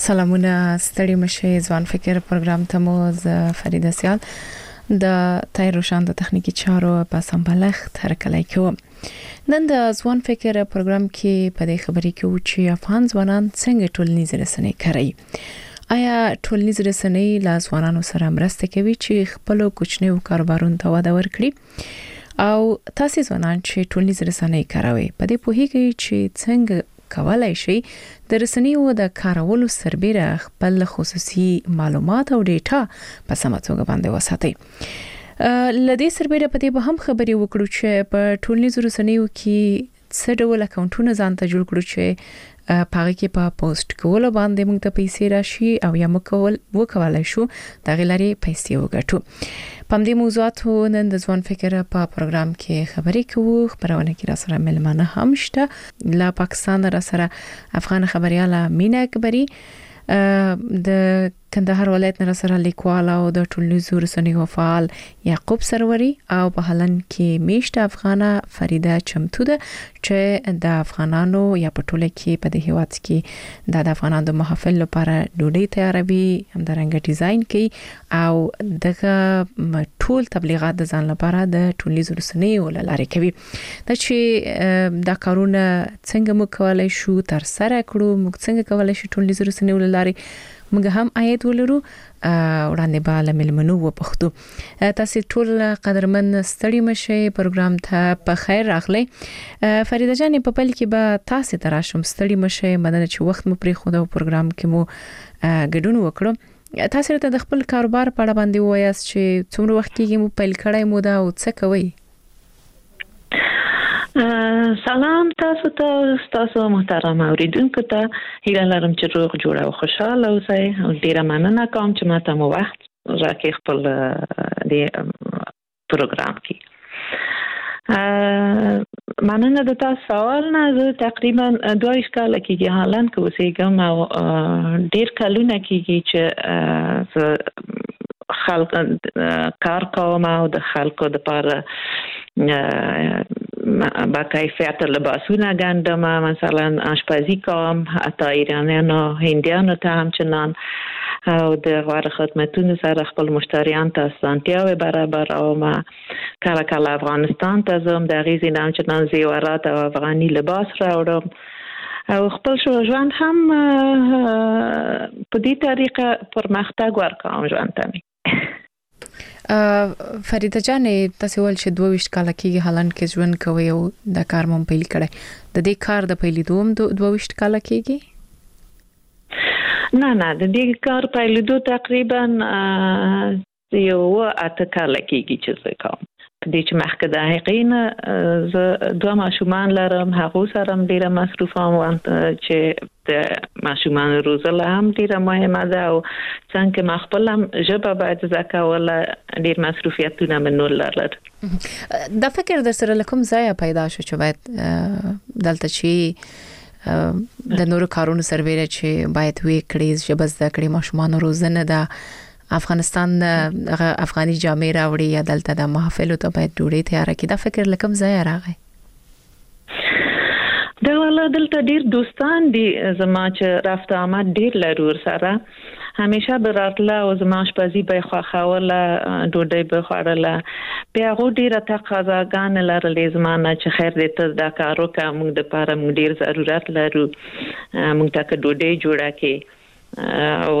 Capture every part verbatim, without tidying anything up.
سلامونه ستړي مشه ځوان فکر پروګرام ته مو ز فریده سیال د تای روشان د تخنیکی چارو په سمبلخ تر کله کوم نن د ځوان فکر پروګرام کې په دې خبرې کې و چې افغان ځوانان څنګه ټولنیز رسنۍ کوي. آیا ټولنیز رسنۍ لا ځوانانو سره مرسته کوي چې خپل کوچنیو کاروبارونو ته وده ورکړي او تاسو ځوانان چې ټولنیز رسنۍ کوي په دې پوهیږئ چې څنګه کولای شي د رسنیو د کارولو سربېره خپل خصوصي معلومات او ډیټا په سمه توګه باندې وساتي. لدې سربېره په دې به هم خبرې وکړو چې په ټولنیزو رسنیو کې څه ډول اکاونټونه ځان ته جوړ کړو چې پاره کې په پوسټ کول باندې موږ ته پیسې راشي او یا موږ کول وکولای شو د غلاري پیسې وګټو. په دې موضوعاتو نن د ځوان فکر په پروګرام کې خبرې کوو. خبرونه کې را سره ملمانه هم شته. لا پاکستان را سره افغان خبرياله مینا اکبری د کندهار ولایت نه سره لیکوال او د ټولنیزو رسنیو فعال یعقوب سروري او په هلند کې میشت افغانه فریده چمتو ده چې د افغانانو یا په ټوله کې په دې هیواد کې د افغانانو د محافل لپاره ډوډۍ تیاروي، همدارنګه ډیزاین کوي او دغه ټول تبلیغات د ځان لپاره د ټولنیزو رسنیو لارې کوي. دا چې دا کارونه څنګه موږ کولای شو تر سره کړو، موږ څنګه کولای شو ټولنیزو رسنیو لارې موږ هم آیت ولرو وړاندې بالا ملمنو و پښتو. تاسو ټول قدرمن ستړي مشه پروګرام ته په خیر راغلی. فریده جان په پل کې به تاسو تراشم ستړي مشه مدنه چې وخت مو پرې خو دا پروګرام کې مو ګډون وکړو. تاسو ته د خپل کاروبار په اړه باندې وایاست چې څومره وخت کې مو پیل کړای مو دا او څه کوي؟ سلام تاسو ته تاسو محترم اوریدونکو ته هیله لرم چې روغ جوړ او خوشاله اوسئ او ډیره مننه کوم چې ماته مو وخت راکړئ خپل د پروګرام کې. مننه د تاسو سوال نه. زه تقریبا دوه کاله کېږي هالند کې اوسېږم او ډیر کلونه کېږي چې خلک کار کوم او د خلکو د لپاره با کیفیت لباسونه ګندم، مثلا آشپزی کوم، حتی ایرانیانو هندیانو ته همچنان او د غوړ خدمتونو سره خپل مشتریان ته اسانتیاوې برابر او ما کله کله افغانستان ته زم د غیزي نام چنان زیورات او افغاني لباس راوړم او خپل شو ژوند هم په دې طریقه پرمختګ ورکوم ژوند ته. فریده جان تاسو ول چې دوه ویشت کاله کې هالند کې ژوند کوي او د کار مون پیل کړی. د دې کار د پیلېدو هم دوه ویشت کاله کېږي؟ نه نه د دې کار پیلېدو تقریبا یو اته کاله کېږي چې زه کوم. په دې چې مخکې د حقیقین زه دوه ماشومان لرم، هغه سره هم ډیره مصروفه وم چې د ماشومان روزل هم ډیره مهمه ده او څنګه ما خپل هم ژبه باید زده کوله ډیر مصروفیتونه منول لرل. دا فکر در سره لکم ځای پیدا شو چې باید دلته چې د نورو کارونو سربېره چې باید وی کړي ژبه زده کړي ماشومان روزنه ده افغانستان افغاني جامې راوړي یا دلته د محافل ته باید ډوډۍ تیار کړي. دا فکر لکم ځای راغی؟ دا ولا دلته ډیر دوستان دي زما چې رافت آمد ډیر لرور سره همیشه براتله او زما شپزي به خوخاوله ډوډۍ به خوړله بیا غو ډیره تقاضاګان لرلې زمانه چې خیر دې ته دا کارو کوم د لپاره موږ ډیر ضرورت لرو موږ ته ډوډۍ جوړه کې او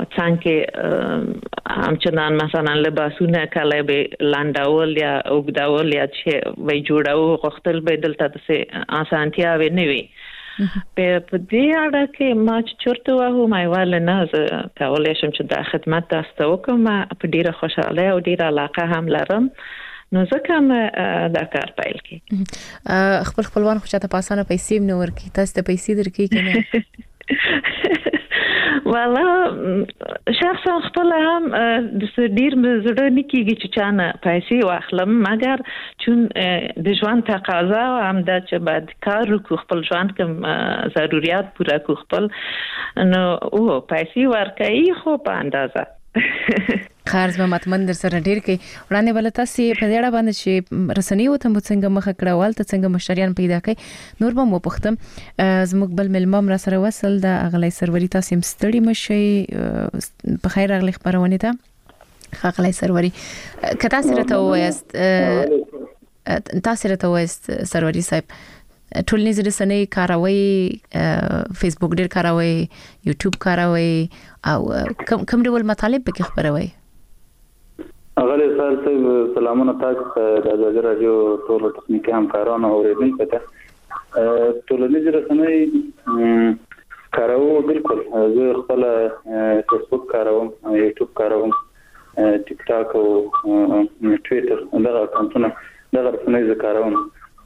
څنګه همچنان مثلا لباسونه کله به لانداول یا اوګداول یا چې وای جوړاو غختل به دلته د اسانتیا و نه وي. په دې اړه کې ما چې چورته واه ما ویل نه زه کولای شم چې د خدمت تاسو وکم په ډیره خوشاله او ډیره علاقه هم لرم نو ځکه ما دا کار پیل کړ. خپل خپلوان خو چاته پاسانه پیسې نه ورکي تاسو ته پیسې درکې کنه؟ والا شخصا خپل هم د ډیر زړه نکیږي چې چانه پیسې واخلم مګر چون د ژوند تقاضا هم د چې بعد کار وکړو خپل ژوند کوم ضرورت پوره کو خپل نو او پیسې ورکړي خو په اندازه خارز به متمن در سره ډیر کې وړاندې بل تاسو په دې اړه باندې چې رسنۍ وته مو څنګه مخ کړهوال ته څنګه مشتریان پیدا کړي نور به مو پختم زموږ بل ملمم را سره وصل د اغلی سروري تاسو هم ستړي مشي په خیر اغلی خبرونه ده اغلی سروري کتا سره ته وایست تاسو راته وایست سروري صاحب ټولنیز رسنۍ کاروي فیسبوک ډیر کاروي یوټیوب کاروي او کوم کوم ډول مطالب به خبروي اغلی سر صاحب سلامونه تاسو د ازادي رادیو ټول ټکنیکي همکارانو اوریدونکو ته ټولنیز رسنۍ کاروي بالکل زه خپل فیسبوک کاروم یوټیوب کاروم ټیک ټاک او ټویټر دغه اکاونټونه دغه رسنۍ زه کاروم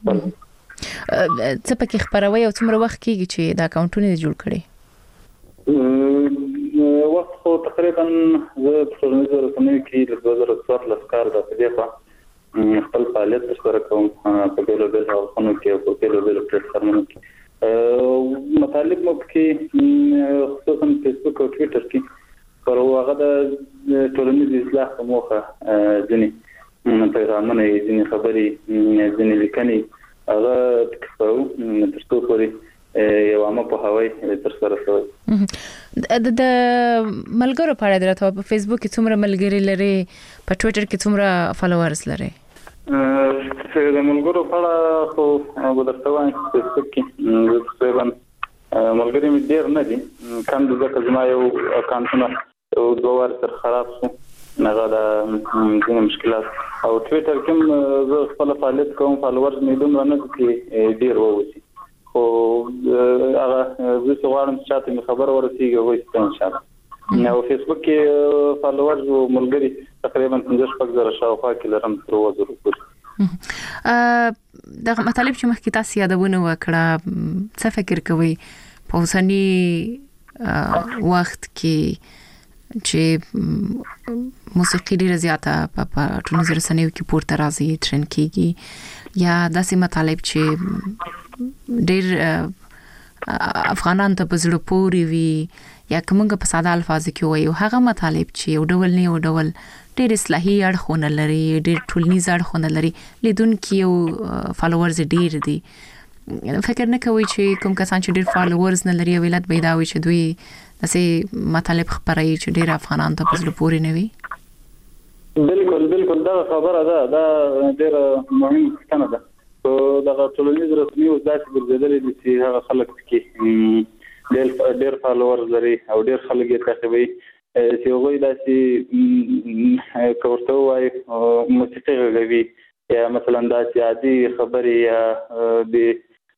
څه پکې خبروي او څومره وخت کېږي چې دا اکاونټونه جوړ کړي وخت خو تقریبا زه په ټولنیزو رسنیو کې له دوه زره څوارلس کال د په خوا خپل فعالیت ترسره کوم په بیلو بیل حلقونو کې او په بیلو بیل پلیټفارمونو کې مطالب مو کې خصوصا فیسبوک او ټویټر کې پر هغه د ټولنیز اصلاح په موخه ځینې پیغامونه ځینې خبرې ځینې لیکنې هغه تکفو ترڅو پورې یو عامه په هواي تر سره شوی د ملګرو په اړه درته په فیسبوک کې څومره ملګري لري په ټویټر کې څومره فالوورز لري چې د ملګرو په اړه خو ودرته وایم فیسبوک کې تقریبا ملګري مې ډیر نه دي کم د ځکه زما یو اکاونټونه یو دوه ور سره خراب شو نه غواړم ځینې مشکلات او ټویټر کې زه خپل فعالیت کوم فالوورز مې دومره نه کې ډیر ووسی خو هغه زه غواړم چې تاسو مې خبر ورسیږي او ان شاء الله نو فیسبوک کې فالوورز او ملګري تقریبا پنځه شپږ زره شاوخوا کې لرم تر وځو ا د مطالب چې مخکې تاسو یادونه وکړه څه فکر کوئ په اوسنی وخت کې چې موسیقي ډیره زیاته په ټولنیز رسنیو کې پورته راځي ټرند کیږي یا داسې مطالب چې ډیر افغانان ته په زړه پورې وي یا کومه په ساده الفاظ کې وایي هغه مطالب چې یو ډول نه یو ډول ډیر اصلاحي اړخونه لري ډیر ټولنیز اړخونه لري لیدونکو یو فالوورز ډیر دي فکر نه کوي چې کوم کسان چې ډیر فالوورز نه لري ولادت پیدا وي چې دوی داسې مطالب خبري چې ډیر افغانان ته په زړه پورې نه وي بالکل بالکل دا خبره ده دا ډیر مهمه څنګه ده او دا ټولنیز رسنیو داسې ګرځېدلې دي چې هغه خلک کې ډیر ډیر فالوورز لري او ډیر خلک یې تعقیبوي چې هغوی داسې کوړته وایي موسیقي غږوي یا مثلا داسې عادي خبرې یا د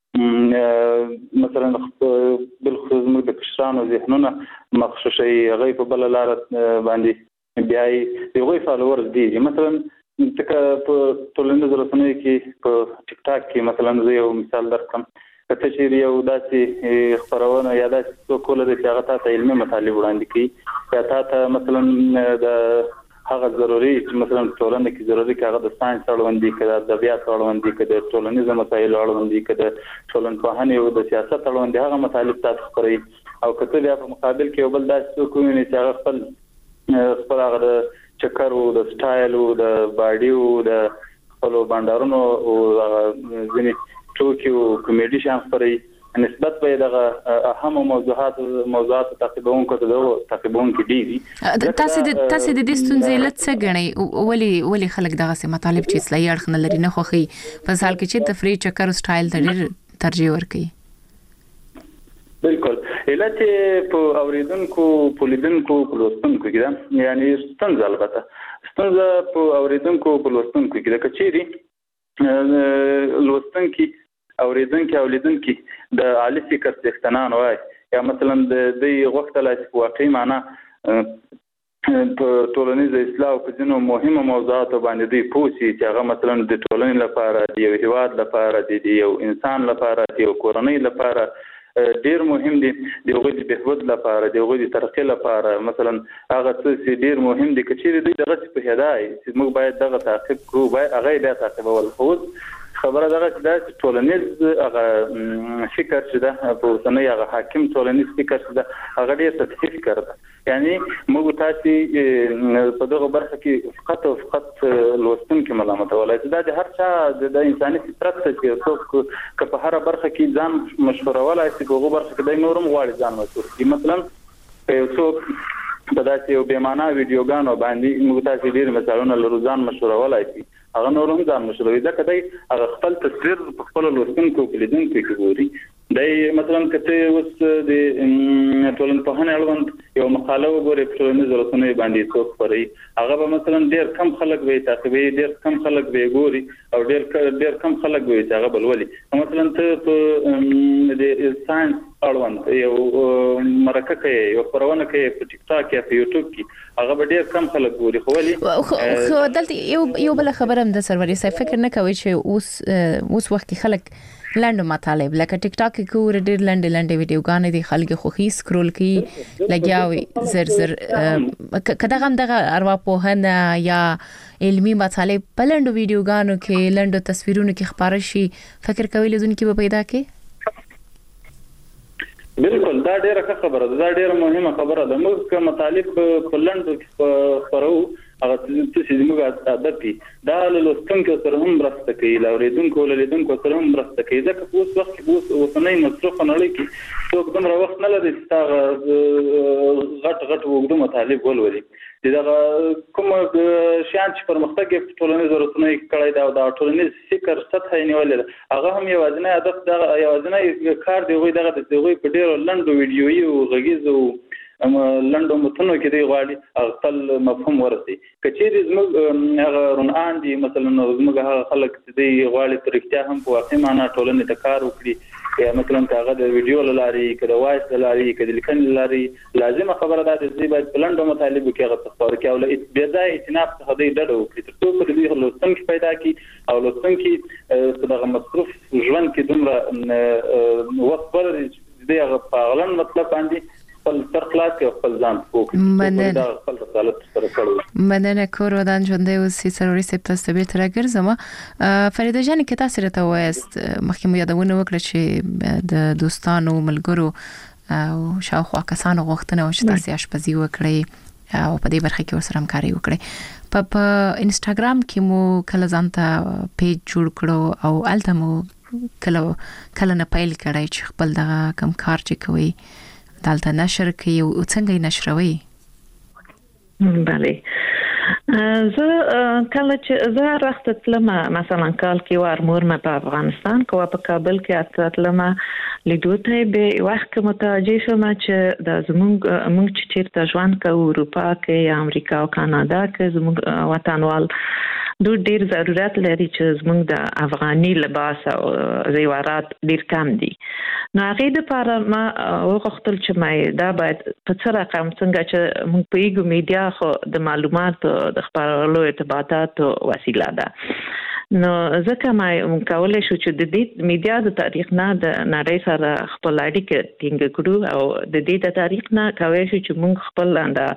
مثلا بالخصوص موږ د کشرانو ذهنونه مخشوشي هغه په بل لار باندې بیا یې هغوی فالوورز دي مثلا تکه په ټولنیز رسنیو کې په ټیک ټاک کې مثلا زه یو مثال درکړم کته چې یو داسې خبرونه یا داسې څوک ولري چې هغه ته علمي مطالب وړاندې کوي یا ته مثلا د هغه ضروري چې مثلا ټولنه کې ضروري کې هغه د ساينس اړوندې کې د ادبیات اړوندې کې د ټولنیز مسایل اړوندې کې د ټولنپوهنې او د سیاست اړوندې هغه مطالب تاسو خبري او کته بیا په مقابل کې یو بل داسې څوک ویني چې هغه خپل خپل هغه د چکر او د سټایل او د باډي او د خپل بانډارونو او ځینې ټوکی او کمیډي شان خبري نسبت به دغه اهم موضوعات موضوعات تعقیبونکو ته دغه تعقیبونکو دي تاسو د تاسو د دې ستونزې لږ څه غني ولي ولي خلک دغه سه مطالب چې اصلاحي اړخ نه لري نه خوخي په سال کې چې تفریح چکر او سټایل ته ډېر ترجیح ورکړي بالکل علت په اوریدونکو په لیدونکو په لوستونکو کې دا یعنی ستنځ البته ستنځ په اوریدونکو په لوستونکو کې دا کچېری لوستونکو اوریدونکو او لیدونکو د عالی فکر څښتنان وای یا مثلا د دې وخت لا چې واقعي معنا په ټولنیز اصلاح او په ځینو مهمه موضوعات باندې دی پوښي چې هغه مثلا د ټولنې لپاره د یو هیواد لپاره د یو انسان لپاره د یو کورنۍ لپاره ډیر مهم دي د یو غوړي بهبود لپاره د یو غوړي ترقی لپاره مثلا هغه څه ډیر مهم دي چې دوی دغه په هدايه چې موږ باید دغه تعقیب کوو باید هغه بیا تعقیبول خو خبره دغه د ټولنیز هغه فکر چې ده په اوسنۍ هغه حاکم ټولنیز فکر چې ده هغه ډیر سطحي فکر ده. یعنی موږ تاسو په دغه برخه کې فقط او فقط لوستونکو ملامت ولای دا د هر چا د انساني فطرت چې څوک که په هر برخه کې ځان مشهور ولای چې په هغه برخه کې د نورم غواړي ځان مشهور کړي. مثلا یو څوک په داسې یو بې معنا ویډیوګانو باندې موږ تاسو ډیر مثالونه لرو ځان مشهور ولای شي هغه نورم ځان مشهور دا کدی هغه خپل تصویر په خپل لوستونکو کې لیدونکو کې ګوري. دای مثلا کته اوس د ټولنپوهنې اړوند یو مقاله وګوري په ټولنیز رسنیو باندې څوک خوري هغه به مثلا ډیر کم خلک وي تاسو به ډیر کم خلک به ګوري او ډیر ډیر کم خلک وي چې هغه بلولي. مثلا ته په د ساينس اړوند یو مرکه کوي یو خبرونه کوي په ټیک ټاک یا په یوټیوب کې هغه به ډیر کم خلک ګوري. خو ولي خو دلته یو یو بل خبره هم د سروري صاحب فکر نه کوي چې اوس اوس وخت خلک لاندو مطالب لکه ټیک ټاک کې ور ډیر لاندې لاندې ویډیوګانې دي خلک خوخي سکرول کوي لګیاوي زر زر کدا هم دغه ارواپوهنه یا علمی مطالب په لاندو ویډیوګانو کې لاندو تصویرونو کې خبره شي فکر کوي لدونکو به پیدا کې. بالکل دا ډیره خبره ده دا ډیره مهمه خبره ده. موږ کوم مطالب په لاندو کې خبرو هغه چې موږ عادت دي دا له لوستونکو سره هم مرسته کوي له اوریدونکو له لیدونکو سره هم مرسته کوي. ځکه په اوس وخت کې اوس اوسنۍ مصرف نړۍ کې څوک دومره وخت نه لري چې دا غټ غټ وګړو مطالب ولولي. دا کوم شان چې پرمختګ په ټولنیز رسنیو کې کړی دا د ټولنیز فکر سطح نیولې هغه هم یو ځنه هدف دا یو ځنه کار دی غوي دغه د غوي په ډیرو لنډو ویډیوي او غږیزو اما لندو متنو کې دی غواړي خپل مفهوم ورسي. کچېری زموږ هغه رونان دي مثلا زموږ هغه خلک چې دی غواړي تر اختیا هم په واقع معنا ټولنې ته کار وکړي یا مثلا هغه د ویډیو لاري کده وایس لاري کده لیکن لاري لازمه خبره ده چې باید بلندو مطالب کې هغه تخور کې او له بیا ځای اتناب څخه دی ډډه وکړي تر څو په دې لوستونکو پیدا کړي او لوستونکو په دغه مصروف ژوند کې دومره وخت ورته دی هغه په غلن مطلب باندې خپل تر خلاص کې خپل ځان فوکس دا خپل رسالت سره کړو. مننه کور ودان ژوندې اوسې سروري سپ تاسو به تر ګرځم. فریده جان کې تاسو راته وایست مخکې مو یادونه وکړه چې د دوستانو ملګرو او شاوخوا کسانو غوښتنه و چې تاسو آشپزي وکړئ او په دې برخه کې ورسره همکاري وکړئ. په په انستګرام کې مو کله ځانته پیج جوړ کړو او الته مو کله کله نه پایل کړای چې خپل دغه کم کار چې کوي دالته نشر کوي او څنګه نشروي. بله زه کله چې زه راخت تلم مثلا کال کې وار مور ما په افغانستان کوه په کابل کې اتلم لیدو ته به وخت متوجه شوم چې د زمونږ موږ چې چیرته ژوند کوو اروپا کې امریکا او کانادا کې زمونږ وطنوال دوی ډیر ضرورت لري چې زمونږ د افغاني لباس او زیورات ډیر کم دي. نو هغه د لپاره ما وغوښتل چې ما دا باید په څه رقم څنګه چې موږ په یو میډیا خو د معلوماتو د خبرولو ارتباطاتو وسیله ده. نو ځکه ما کولای شو چې د دې میډیا د تاریخ نه د نړۍ سره خپل اړیکه ټینګ کړو او د دې د تاریخ نه کوي چې موږ خپل لاندې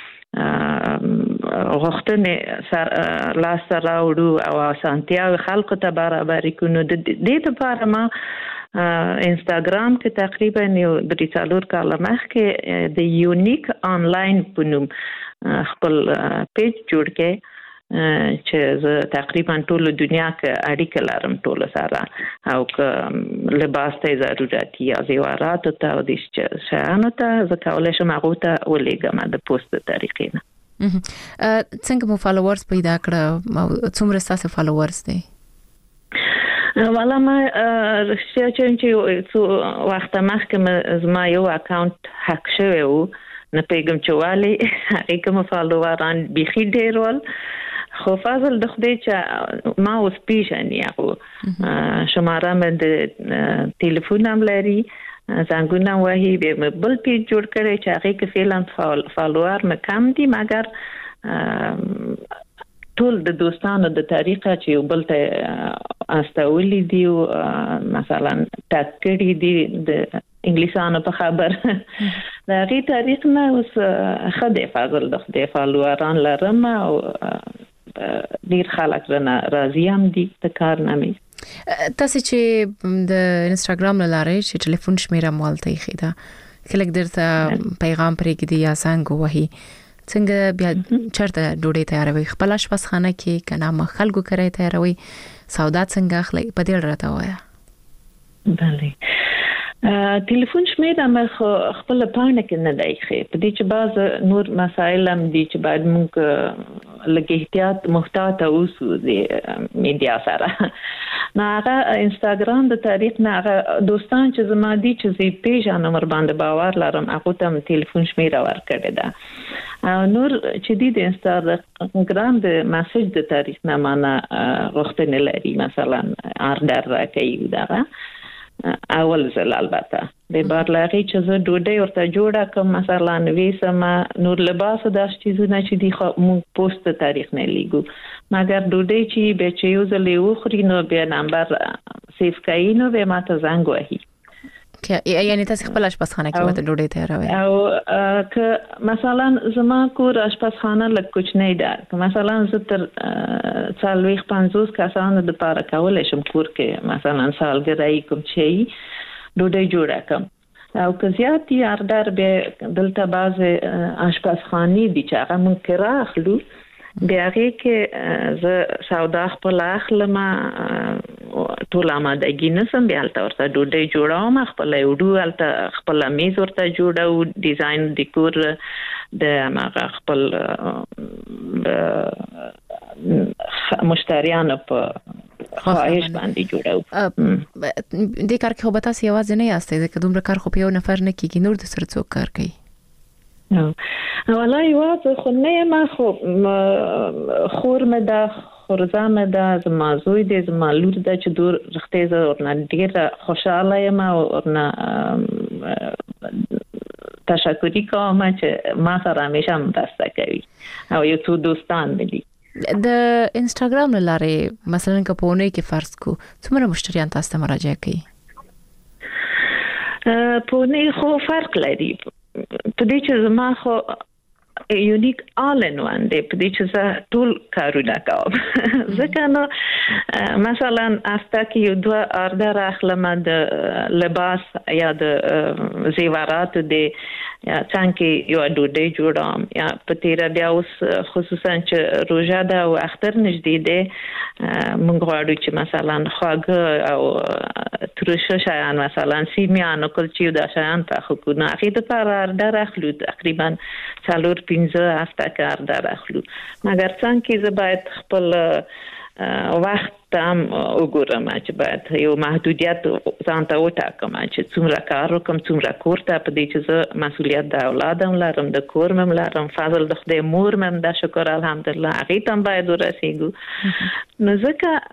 غوښتنې سره لاس سره وړو او سانتیا خلکو ته برابر کړو. د دې لپاره ما انستګرام کې تقریبا یو درې څلور کاله مخکې د یونیک آنلاین په نوم خپل پیج جوړ کړ چې زه تقریبا ټول دنیا کې اړیکه لرم ټول سره او که لباس ته ضرورت یا زیورات ته او د شیانو ته زه کولای شم هغه ته ولېږم د پوسټ طریقې نه. څنګه مو فالوورز پیدا کړه څومره تاسو فالوورز دي؟ والا ما رښتیا چې څو وخت مخکې زما یو اکاونټ هک شوی و نه پیغام چوالي هغه کوم فالووران بيخي ډیر ول خو فاضل د خدای چې ما اوس پیژنې هغه شماره مې د ټلیفون هم لري څنګه وایي به بل پیج جوړ کړی چې هغه کې فعلا فالوور مې کم دي مګر ټول د دوستانو د طریقه چې یو بل ته استولې دي مثلا تکړی دي د انګلیسانو په خبر دا غي تاریخ نه اوس خدای فضل د خدای فالووران لرم او ډیر خلک رانه راضی هم دي د کار نامې. تاسو چې د انستګرام لاره چې ټلیفون شمیره مالته خېدا کله درته پیغام پرېږدي یا څنګه وਹੀ څنګه بیا چرته ډوډۍ تیاروي خپل آشپزخانه کې کنه ما خلکو کرے تیاروي سودا څنګه اخلي په دې راته وایا بله ټلیفون شمیره مې خپل پاڼه کې نه دی خې په دې چې بعض نور مسائل هم دي چې باید موږ لږ احتیاط محتاط اوسو د میډیا سره نه هغه انستګرام د تاریخ نه هغه دوستان چې زما دي چې زی پیژنم ور باندې باور لرم هغه ته ټلیفون شمیره ورکړه ده نور چې دی د انستګرام د میسج د تاریخ نه معنا غوښتنه لري مثلا آردر راکې دا اول ځل البته د بارلاغي چې زه ډوډۍ ورته جوړه کوم مثلا وېسم نور لباس د چیزونه چې دی خو مون پوسټ تاریخ نه لیګو مګر ډوډۍ چې به چې یو ځل یو خوري نو بیا نمبر سیف کای نو به ماته زنګ وهي یعنی تاسو خپل آشپزخانه کې وته ډوډۍ تیاروي او که مثلا زما کور آشپزخانه لکه کوچنی ده مثلا زه تر څلويخ پنځوس کسانو د پاره کولای شم کور کې مثلا سالګرای کوم شي ډوډۍ جوړه کوم او که زیات یې اردر به دلته باز آشپزخانه دي چې هغه مونږ کرا اخلو بیا کې ز سودا خپل اخلم ټول آمادګی نسم بیا تل ورته ډوډۍ جوړوم خپل یوډو الته خپل میز ورته جوړو ډیزاین ډیکور د هغه خپل مشتریان په خواهش باندې جوړو د کار کې خو به تاسو یوازې نه یاستئ ځکه دومره کار خو په یو نفر نه کیږي نور د سره څوک کار کوي نو والله یو خو نه ما خو خور مې دا خورزه مې دا زما زوی دې زما لور دا چې دور رختې زه ورنه ډېر خوشاله یم او ورنه تشکر کوم چې ما سره همیشه مرسته کوي او یو څو دوستان مې دي د انستګرام لاره مثلا کپونه کې فرض کو څومره مشتریان تاسو ته مراجعه کوي په نه خو فرق لري په دې چې زما خو یونیک آل ان وان دی په دې چې زه ټول کارونه کوم ځکه نو مثلا استا کې یو دوه اردر اخلم د لباس یا د زیورات دی یا څنګه یو ډوډۍ جوړم یا په تیر بیا اوس خصوصا چې روزه ده او اختر نږدې ده موږ غواړو چې مثلا خواږه او ترشه شایان مثلا سیمیان او کلچې د شایان ته خو نه اخی د پر اردر اخلو تقریبا څلور پنځه هفته کار در اخلو مګر څنګه زه باید خپل وخت تام وګورم چې باید یو محدودیت ځان ته وټاکم چې څومره کار وکم څومره کور ته په دې چې زه مسؤلیت د اولادم لرم د کور مم لرم فضل د خدای مور مم د شکر الحمدلله هغه تم باید ورسېګو نو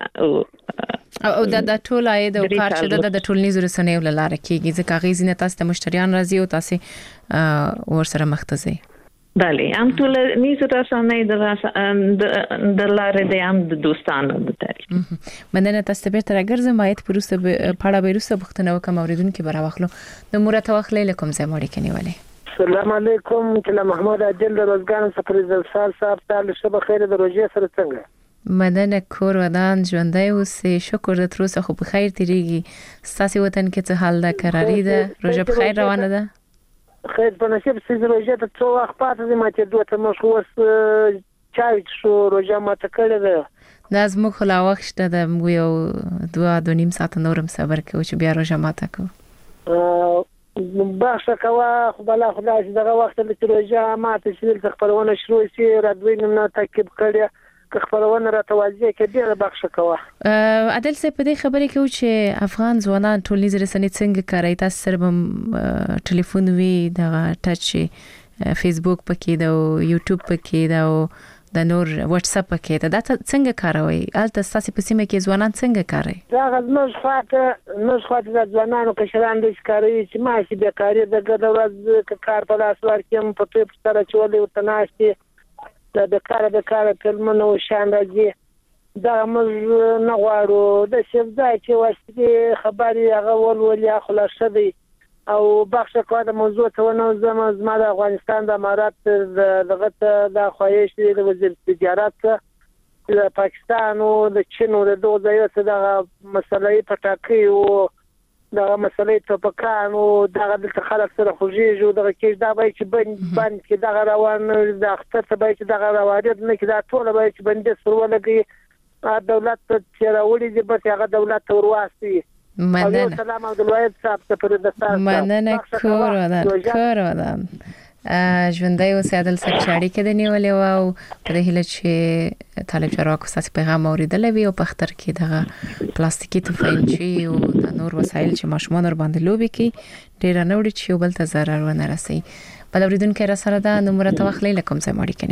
ځکه او دا د ټول عاید او کار چې د ټولنیزو رسنیو لاره کېږي ځکه غي زینه تاسو ته مشتریان راځي او تاسو ورسره مختصي بله هم ټول نیزه رسنۍ د د لارې د هم د دوستانو د تاریخ مننه تاسو به تر ګرځم مایت پروسه پاړه بیروسه بختنه وکم اوریدونکو برا واخلو د مرته واخلې لکم زه مړی کني ولی السلام علیکم کله محمود عادل د روزګان سفر سال صاحب تعالی شب خیر د روزه سره څنګه مدنه کور ودان ژوندۍ اوسې شکر د تروسه خو په خیر تیریږي ستاسو وطن کې څه حال ده قراری ده روزه په خیر روانه ده خیر په نصیب سې روزه ته څو وخت پاتې ما ته دوه ته مخ وس چای شو روزه ما ته کړې ده دا زموږ خلا وخت شته د موږ یو دوه دوه نیم ساعت نورم صبر کوو چې بیا روزه ما ته کوو باشه کوا خو بلا خدای دغه وخت چې روزه ما ته شیل خپلونه شروع شي رادوی نه تکب کړی که خپلونه را توازیه کې ډیره بخښه کوه عادل سه په دې خبرې کې چې افغان ځوانان ټولنیز رسنۍ څنګه کوي تاسو سره ټلیفون وی د ټچ فیسبوک پکې دا او یوټیوب پکې دا او د نور واتس اپ پکې دا څنګه کاروي الته تاسو په سیمه کې ځوانان څنګه کوي دا غوښنه خاطر نو خاطر د ځوانانو کشران د ښکاری چې ماشي به کاری د ګډوډ کار په لاس ورکیم په په سره چولې او تناشتي د کار د کار کلمنو شان راځي دا موږ نه غواړو د شفزای چې واسطه خبري هغه ول ولیا خلاصه دی او بخښه کوه د موضوع ته ونه زما زما د افغانستان د امارات دغه د خواهش د وزیر تجارت د پاکستان او د چین او د دوه ځایو څخه د مسلې پټاکي او د مسلې توپکان او د د خلک سره خوږیږي د کې دا به چې بند بند کې د روان د اختر ته به چې د روایت نه کې دا ټول به چې بند سره ولګي دولت ته چیرولې دي به هغه دولت ورواستي مننه سلام عبدالواحد صاحب ته پر د سره مننه کور ودان کور ودان ژوندۍ اوسې عادل صاحب چې اړیکه د نیولې او په دې هیله چې طالب چارواکو ستاسو پیغام اوریدلی وي او په اختر کې دغه پلاستیکي تفنګچي او د نور وسایل چې ماشومان ور باندې لوبي کوي ډیر نه وړي چې یو بل ته ضرر ونه رسي. بل اوریدونکو را سره دا نمبر ته وخت لیکم کوم ځای اړیکه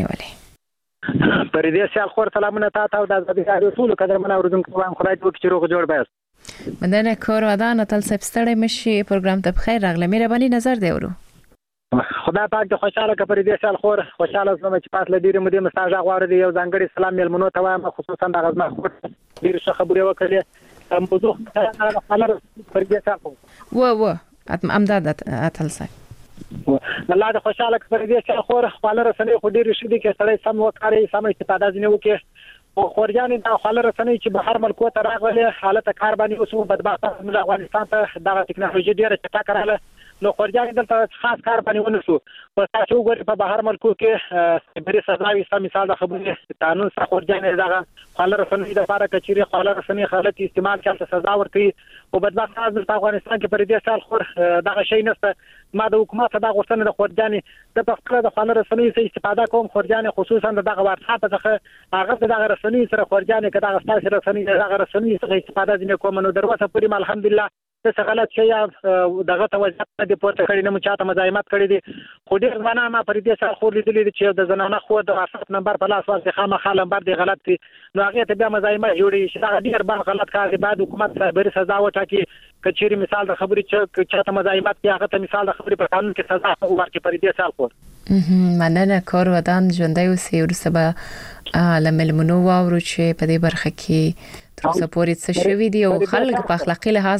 نیولې پر دې سیال خور سلامونه تاسو او د ازادي ټول قدر من اوریدونکو هم خدای دې وکړي روغ جوړ بس. مننه کور ودان عادل صاحب ستړی مشي پروګرام ته بخیر راغله. مهرباني نظر دی ورو خدای پاک د خوشاله کپرې دې سال خور خوشاله زما چې پاس لدیره مو دې مساج غواړي دی یو ځانګړي سلام ملمنو ته وایم خصوصا د غزما خور ډیر ښه خبرې وکړې موضوع خلر پر دې سال و و امداد اتل صاحب الله د خوشاله کپرې دې سال خور خپل رسنۍ خو ډیر شې دي کې سړی سم وکړي سم استفاده ځنه وکړي او خورجان د خپل رسنۍ چې بهر ملکو ته راغلي حالت کار باندې اوسو بدبخت د افغانستان ته د ټکنالوژي ډیره چټه کړاله نو خورجان دلته خاص کار باندې ونسو په تاسو وګورئ په بهر ملکو کې بری سزاوي سم مثال د خبرې قانون سره خورجان دغه خپل رسنۍ د لپاره کچيري خپل رسنۍ خلک استعمال کړي سزا ورکړي او بدبخت د افغانستان کې پر دې سال خور دغه شی نشته. ما د حکومت د غوښتنې د خورجان د پخپله د خپل رسنۍ څخه استفاده کوم خورجان خصوصا دغه واتساپ څخه هغه دغه رسنۍ سره خورجان کې دغه ستاسو رسنۍ دغه رسنۍ څخه استفاده ځنه کوم نو دروازه پرې الحمدلله څه غلط شي دغه توجه د پورته کړي نه چاته مزاحمت کړي دي خو ډیر ځوانان ما پر دې سره خور لیدلې چې د زنانه خو د واتساپ نمبر په لاس ورته خامخا نمبر دی غلط دي نو هغه ته بیا مزاحمت جوړي شي دا ډیر بار غلط کار دی بعد حکومت صاحب سزا وټاکي کچيري مثال د خبرې چې چاته مزاحمت کې هغه ته مثال د خبرې په قانون کې سزا ورکړي پر دې سال خور مننه کور ودان ژوندۍ اوسې ورسبه لملمنو واورو چې په دې برخه کې تر څو پورې څه شوي دي او خلک په اخلاقی لحاظ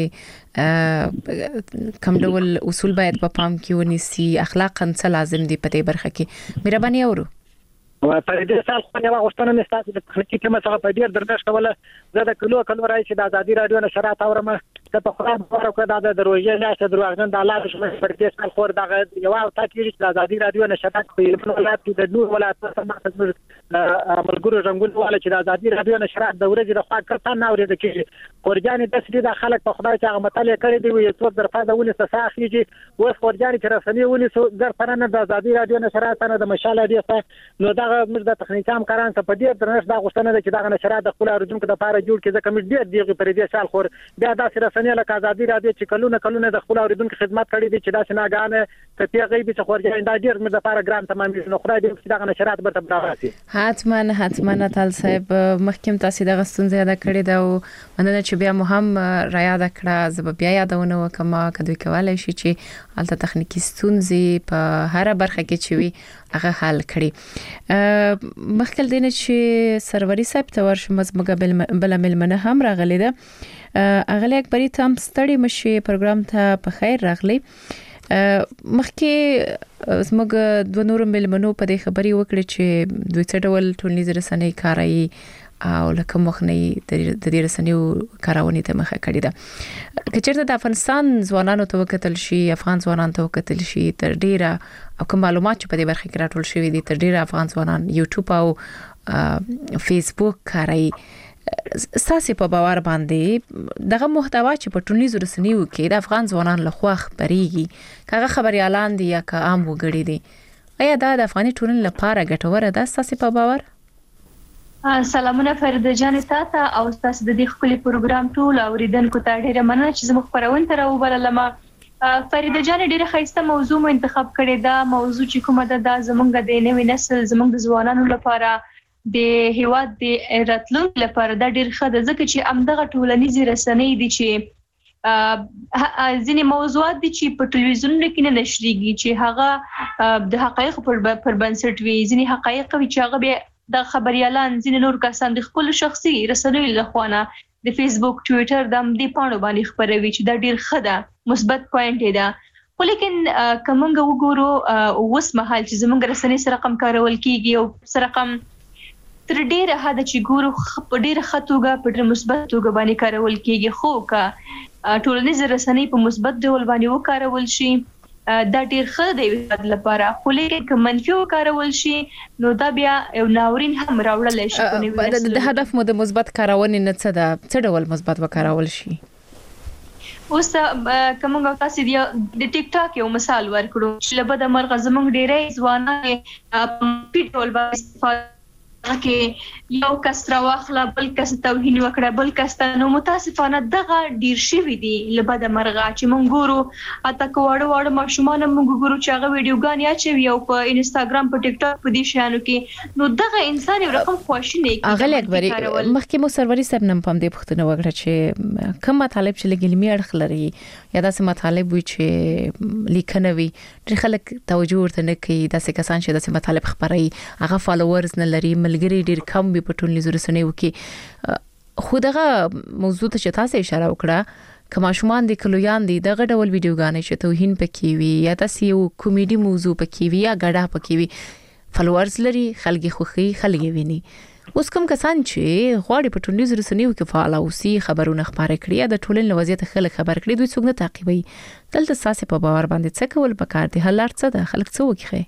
باندې کوم ډول اصول باید په پام کې ونیسي اخلاقاً څه لازم دي په دې برخه کې مهرباني اورو. په دې سال خو یو غوښتنه مې ستاسو د تخنیکی ټیم څخه په ډیر درنښت کوله زه د کلو کلو راځي د ازادي رادیو نشرات اورم ته په خپل خبرو کې د دروژې لاشه دروغجن د الله شمه پر دې سال خور دغه یو او تاکي چې د ازادي رادیو نشرات په علم ولایت کې د نور ولایت څخه ملګرو رنگول ولا چې د ازادي رادیو نشرات د ورځې د خوا کړه نه اورېد کېږي خورجان د سړي د خلک په خدای چې هغه مطالعه کړی دی یو څو در فاده ونی ساساخیږي و خورجان چې رسنۍ ونی سو در پرانه د ازادي رادیو نشرات نه د مشاله دی نو دا موږ د تخنیکی همکاران ته په دې درنښت دا غوښتنه ده چې دا نشرات د خپل اورجونکو د لپاره جوړ کړي ځکه موږ ډېر دیغه پر دې سال خور بیا دا سره رسنۍ لکه ازادي رادیو چې کلونه کلونه د خپل اورجونکو خدمت کړي دي چې دا څنګه ته پیغې به خورجان دا ډېر موږ د لپاره ګران تمام دي نو خدای دې چې دا نشرات به تبرع شي. حتما حتما تل صاحب مخکیم تاسو د غستون زیاده کړی دا مننه چې بیا مو هم را یاد کړه زه بیا یادونه وکم کدوې کولای شي چې الته تخنیکی ستونزې په هر برخه کې چې وي هغه حل کړي. مخکل دینه چې سروري صاحب ته ورشم زموږ بل ملمنه هم راغلی ده اغلی اکبری تام ستړي مشي پروګرام ته په خیر راغلی. مخکې زموږ دوه نور ملمنو په دې خبري وکړي چې دوی څه ډول ټولنیز رسنۍ کاروي او لکه مخنی د دې رسنیو کارونې ته مخه کړی ده کچېرته د افغانستان ځوانانو ته وکتل شي افغان ځوانانو ته وکتل شي تر ډیره او کوم معلومات چې په دې برخه کې راټول شوی دي تر ډیره افغان ځوانان یوټیوب او فیسبوک کاروي ستاسو په باور باندې دغه محتوا چې په ټولنیزو رسنیو کې د افغان ځوانانو لخوا خبريږي کاغه خبريالان دي یا که عام وګړي دي ایا دا د افغاني ټولنې لپاره ګټوره ده ستاسو په باور؟ سلامونه فرید جان تاسو او تاسو د دې خپل پروګرام ټول اوریدونکو ته ډیره مننه چې زموږ خبرونه تر وبللم. فرید جان ډیره خاصه موضوع مو انتخاب کړی دا موضوع چې کومه ده د زمونږ د نوې نسل زمونږ د ځوانانو لپاره د هیواد د راتلونکي لپاره دا ډیر ښه ده ځکه چې امدغه ټولنیزې رسنۍ دي چې ځینې موضوعات دي چې په ټلویزیونونو کې نه نشریږي چې هغه د حقایق پر بنسټ وي ځینې حقایق وي چې هغه به د خبريالان ځینې نور کسان د خپل شخصي رسنیو لخوا د فیسبوک ټوئیټر د دې پاڼو باندې خبروي چې دا ډیر ښه ده مثبت پوینټ دی خو لیکن کومنګ وګورو اوس مهال چې زموږ رسنۍ سره رقم کارول کیږي او سره رقم تر ډیره حد چې ګورو په ډیره خطوګه په ډیره مثبت توګه باندې کارول کیږي خو کا ټولنیز رسنۍ په مثبت ډول باندې وکارول شي دا ډیر ښه دی د لپاره خو لیکن که منفي وکارول شي نو دا بیا یو ناورین هم راوړل شي د هدف مو د مثبت کارونې نه څه ده څه ډول مثبت وکارول شي اوس کومه تاسو دی د ټیک ټاک یو مثال ورکړو چې لبد مرغه زمونږ ډیره ځوانان په ټول باندې استفاده کې یو کس راوخلا بل کس توهین وکړه بل کس ته نو متاسفانه دغه ډیر شوی دی لبد مرغه چې مونږ ګورو اته کوړ وړ ماشومان مونږ ګورو چې هغه ویډیوګان یا چې یو په انستګرام په ټیک ټاک په دې شانو کې نو دغه انسان یو رقم خواشینه کوي هغه اکبري مخکې مو سروري سب نن پم دې پښتنه وکړه چې کوم مطالب چې لګلمي اړخ لري یا داسې مطالب وي چې لیکنه وي چې خلک توجه ورته نه کوي داسې کسان چې داسې مطالب خبري هغه فالوورز نه لري ګری ډیر کم به په ټولنیزو رسنیو کې خو دغه موضوع ته چې تاسو اشاره وکړه کما شومان دي کلویان دي دغه ډول ویډیوګانې چې توهین پکې وي یا تاسو یو کامیډي موضوع پکې وي یا غډه پکې وي فالوورز لري خلګي خوخي خلګي ویني اوس کوم کسان چې غواړي په ټولنیزو رسنیو کې فعال اوسي خبرونه خبره کړي د ټولنې وضعیت خلک خبر کړي دوی څنګه تعقیبوي دلته ساسه په باور باندې څه کول پکار دي هلار څه ده خلک څه وکړي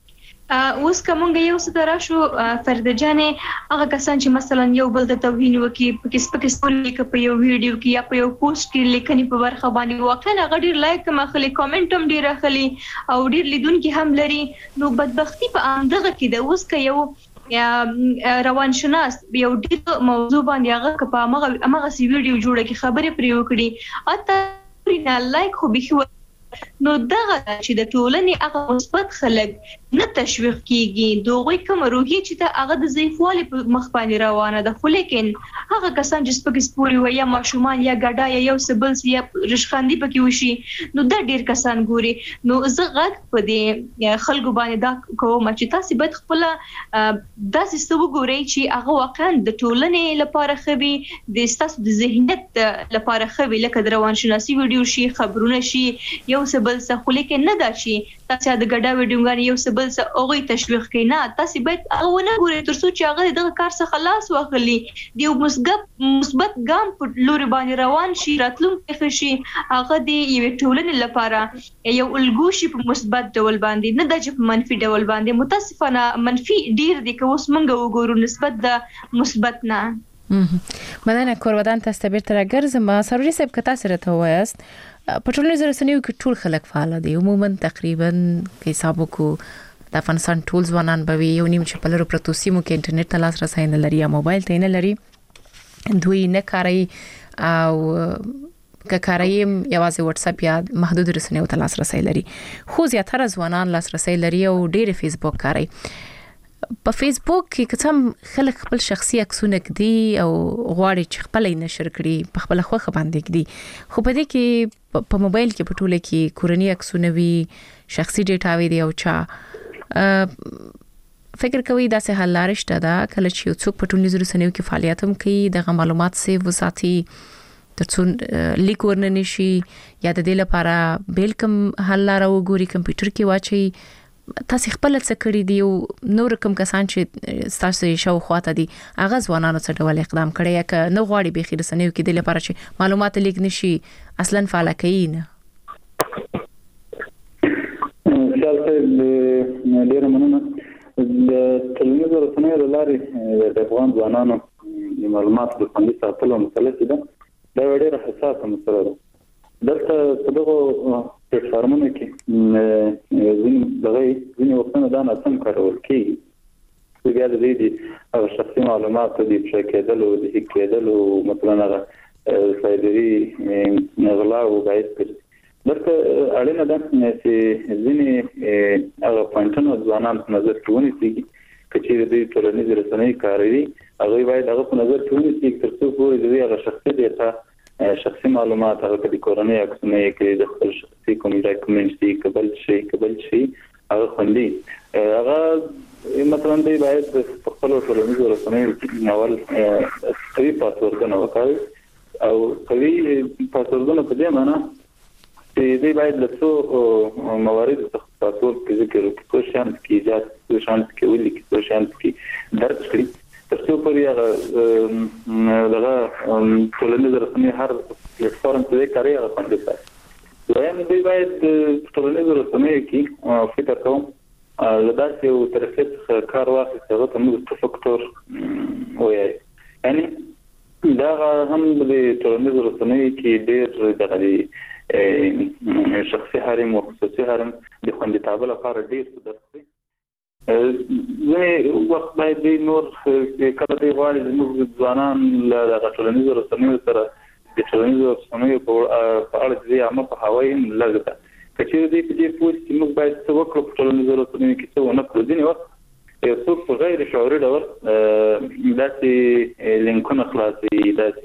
اوس کومه یو څه دراشو فرده جانې هغه کسان چې مثلا یو بل د توهین وکي په کیس په کیس لیک په یو ویډیو کې یا په یو پوسټ کې لیکنې په ورخه باندې واقعا هغه ډیر لایک مخلي کمنټ هم ډیر اخلي او ډیر لیدونکو هم لري نو بدبختی په اندغه کې د اوس کې یو یا روان شناس یو ډیر موضوع باندې هغه په هغه هغه سی ویډیو جوړه کې خبرې پرې وکړي اته نه لایک خو به نو دغه چې د ټولنې هغه مثبت خلک نه تشویق کیږي دوی کوم روحي چې ته هغه د ضعیفوالي په مخ باندې روانه ده خو لیکن هغه کسان چې سپک سپوري وي یا ماشومان یا ګډا یا یو سبل یا رشخاندي پکې وشي نو دا ډیر کسان ګوري نو زه غږ په دې خلکو باندې دا کوم چې تاسو باید خپل داسې څه وګورئ چې هغه واقعا د ټولنې لپاره خوي د ستاسو د ذهنیت لپاره خوي لکه روان شناسي ویډیو شي خبرونه شي یو سبل څه خو لیکن نه دا شي تاسو د ګډا ویډیوګان یو سبل څه اوغي تشویق کینا تاسو باید هغه نه ګورئ ترڅو چې هغه دغه کار څخه خلاص واخلي دی مثبت مثبت ګام په لوري باندې روان شي راتلونکي شي هغه دی یو ټولنې لپاره یو الګو شي په مثبت ډول باندې نه د چې منفي ډول باندې متاسفانه منفي ډیر دي که اوس مونږ وګورو نسبت د مثبت نه مننه کورودان تاسو ته بیرته راګرځم سروري صاحب کتا سره ته وایست په ټولنیزو رسنیو کې ټول خلک فعال دي عموما تقریبا کې حساب کو د افغانستان ټول ځوانان به یو نیم چې په لرو پروتو سیمو کې انټرنیټ ته لاسرسي نه لري یا موبایل ته نه لري دوی نه کاری او که کاریم یوازې واتس اپ یا محدود رسنیو ته لاسرسي لري خو زیاتره ځوانان لاسرسي لري او ډېر فیسبوک کاری په فیسبوک کې کوم خلک خپل شخصي عکسونه کړي او غواړي چې خپل یې نشر کړي په خپل خوخه باندې کړي خو په دې کې په موبایل کې په ټوله کې کورنۍ عکسونه وي شخصي ډیټا وي دی او چا فکر کوي دا سه حل لارښت ده کله چې څوک په ټولنیزو رسنیو کې فعالیت هم کوي د معلومات سیو وساتي ترڅو لیک ورنه نشي یا د دې لپاره بیل کوم حل لار وګوري کمپیوټر کې واچي تاسو خپل څه کړی دی نو رقم کسان چې تاسو شو خواته دي هغه ځوانانو څه ډول اقدام کړی یا که نو غواړي به خیر سنیو کې د لپاره چې معلومات لیک نشي اصلا فعال کین خیال ته ډیر مننه د ټولنیزو رسنیو لارې د افغان ځوانانو د معلوماتو د خوندي ساتلو مسله ده دا ډیره حساسه مسله ده دلته په دغه پلیټفارمونو کې ځینې دغه ځینې وختونه دا ناسم کارول کېږي بیا د دې هغه شخصي معلومات د افشا کېدلو د هیک کېدلو مثلا هغه سایبري غلا او باید کړي دلته اړینه ده چې ځینې هغه پوینټونه ځوانان په نظر کې ونیسي چې د ټولنیزو رسنیو کاروي هغه باید هغه په نظر کې ونیسي ترڅو پورې د هغه شخصي ډیټا شخصي معلومات هغه د کورنۍ عکسونه کې د خپل شخصي کوم ډاکومنټس دي قبل شي قبل شي هغه خوندي هغه مثلا دی باید په خپل ټولنیزو رسنیو کې اول قوي پاسورډونه وکړي او قوي پاسورډونه په دې معنی چې دی باید له څو موارد څخه پاسورډ کې ذکر وکړي څو شانس کې ایجاد څو شانس کې ولي کې څو شانس کې درج کړي تر څو پورې هغه دغه ټولنیز رسنۍ هر پلیټفارم ته کاری هغه باندې کوي وایم دوی باید ټولنیز رسنۍ کې فکر کوم لداسې یو طرفیت کار واخلي چې هغه ته موږ فکتور وایي یعنی دا هم د ټولنیز رسنۍ کې ډېر د شخصي حریم او خصوصي حریم د خوندیتوب لپاره ډېر څه درسي زه وخت باید نور کله دی غواړي زموږ ځوانان له ټولنیز رسنیو سره د ټولنیز رسنیو په اړه چې عامه په هوایي لږ ده کچېرې دې په دې پوه چې موږ باید څه وکړو په ټولنیز رسنیو کې څه ونه کړو ځینې وخت څوک په غیر شعوري ډول داسې لینکونه خلاصوي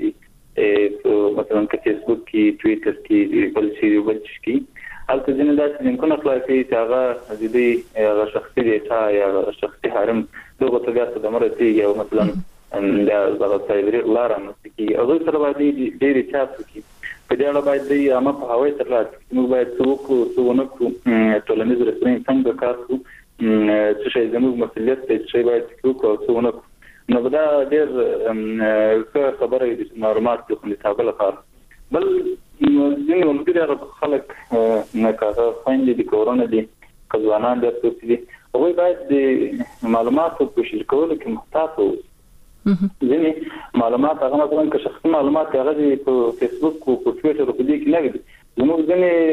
داسې مثلا که فیسبوک کې ټویټر کې بل شي بل شي کې هلته ځینې داسې لینکونه خلاصوي چې هغه د دې هغه شخصي ډیټا یا شخصي حریم دغه ته بیا څه د مرتي او مثلا دا دغه سایبري لاره نشي کې هغه سره باید ډېری چاپ کی په دې اړه باید د عامه په هوایي تر لاسه موږ باید څه وکړو څه ونه کړو ټولنیز رسنۍ څنګه کار کوي څه شي زموږ مسؤلیت دی چې باید وکړو او څه ونه کړو نو دا ډېر ښه خبره ده چې معلومات د خوندیتوب لپاره بل ځینې ملګري هغه خلک نه کاغه خویندې دي کورونه دي که ځوانان دي څوک دي هغوی باید د معلوماتو په شریک کولو کې محتاط واوسي ځینې معلومات هغه مثلا که شخصي معلومات هغه دي په فیسبوک او په ټویټر او په دې کې نه وي زموږ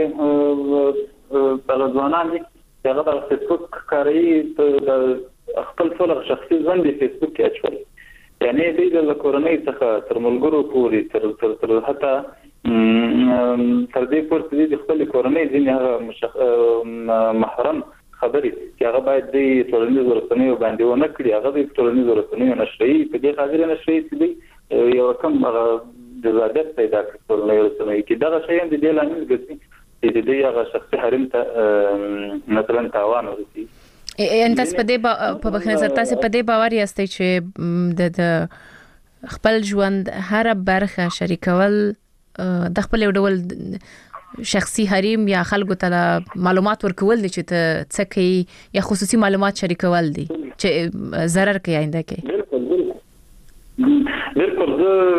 ځینې هغه ځوانان دي چې هغه د فیسبوک کاروي په خپل ټول شخصي ژوند د فیسبوک کې اچول یعنی دوی د کورنۍ څخه تر ملګرو پورې تر تر تر حتی تر دې پورې د خپل کورنۍ ځینې هغه محرم خبرې چې هغه باید د ټولنیزو رسنیو باندې ونه کړي هغه د ټولنیزو رسنیو نشري په دې حاضر نشري چې یو کم هغه د زیادت پیدا کړي ټولنیزو رسنیو کې دا شی هم د دې لامل ګرځي چې د هغه شخصي حریم ته مثلا تاوان ورسي ان تاسو په دې په بخښنه سره تاسو په دې باور یاستئ چې د خپل ژوند هر برخه شریکول د خپل ډول شخصي حریم یا خلکو ته معلومات ورکول دي چې ته څه کوي یا خصوصي معلومات شریکول دي چې ضرر کوي آینده کې بالکل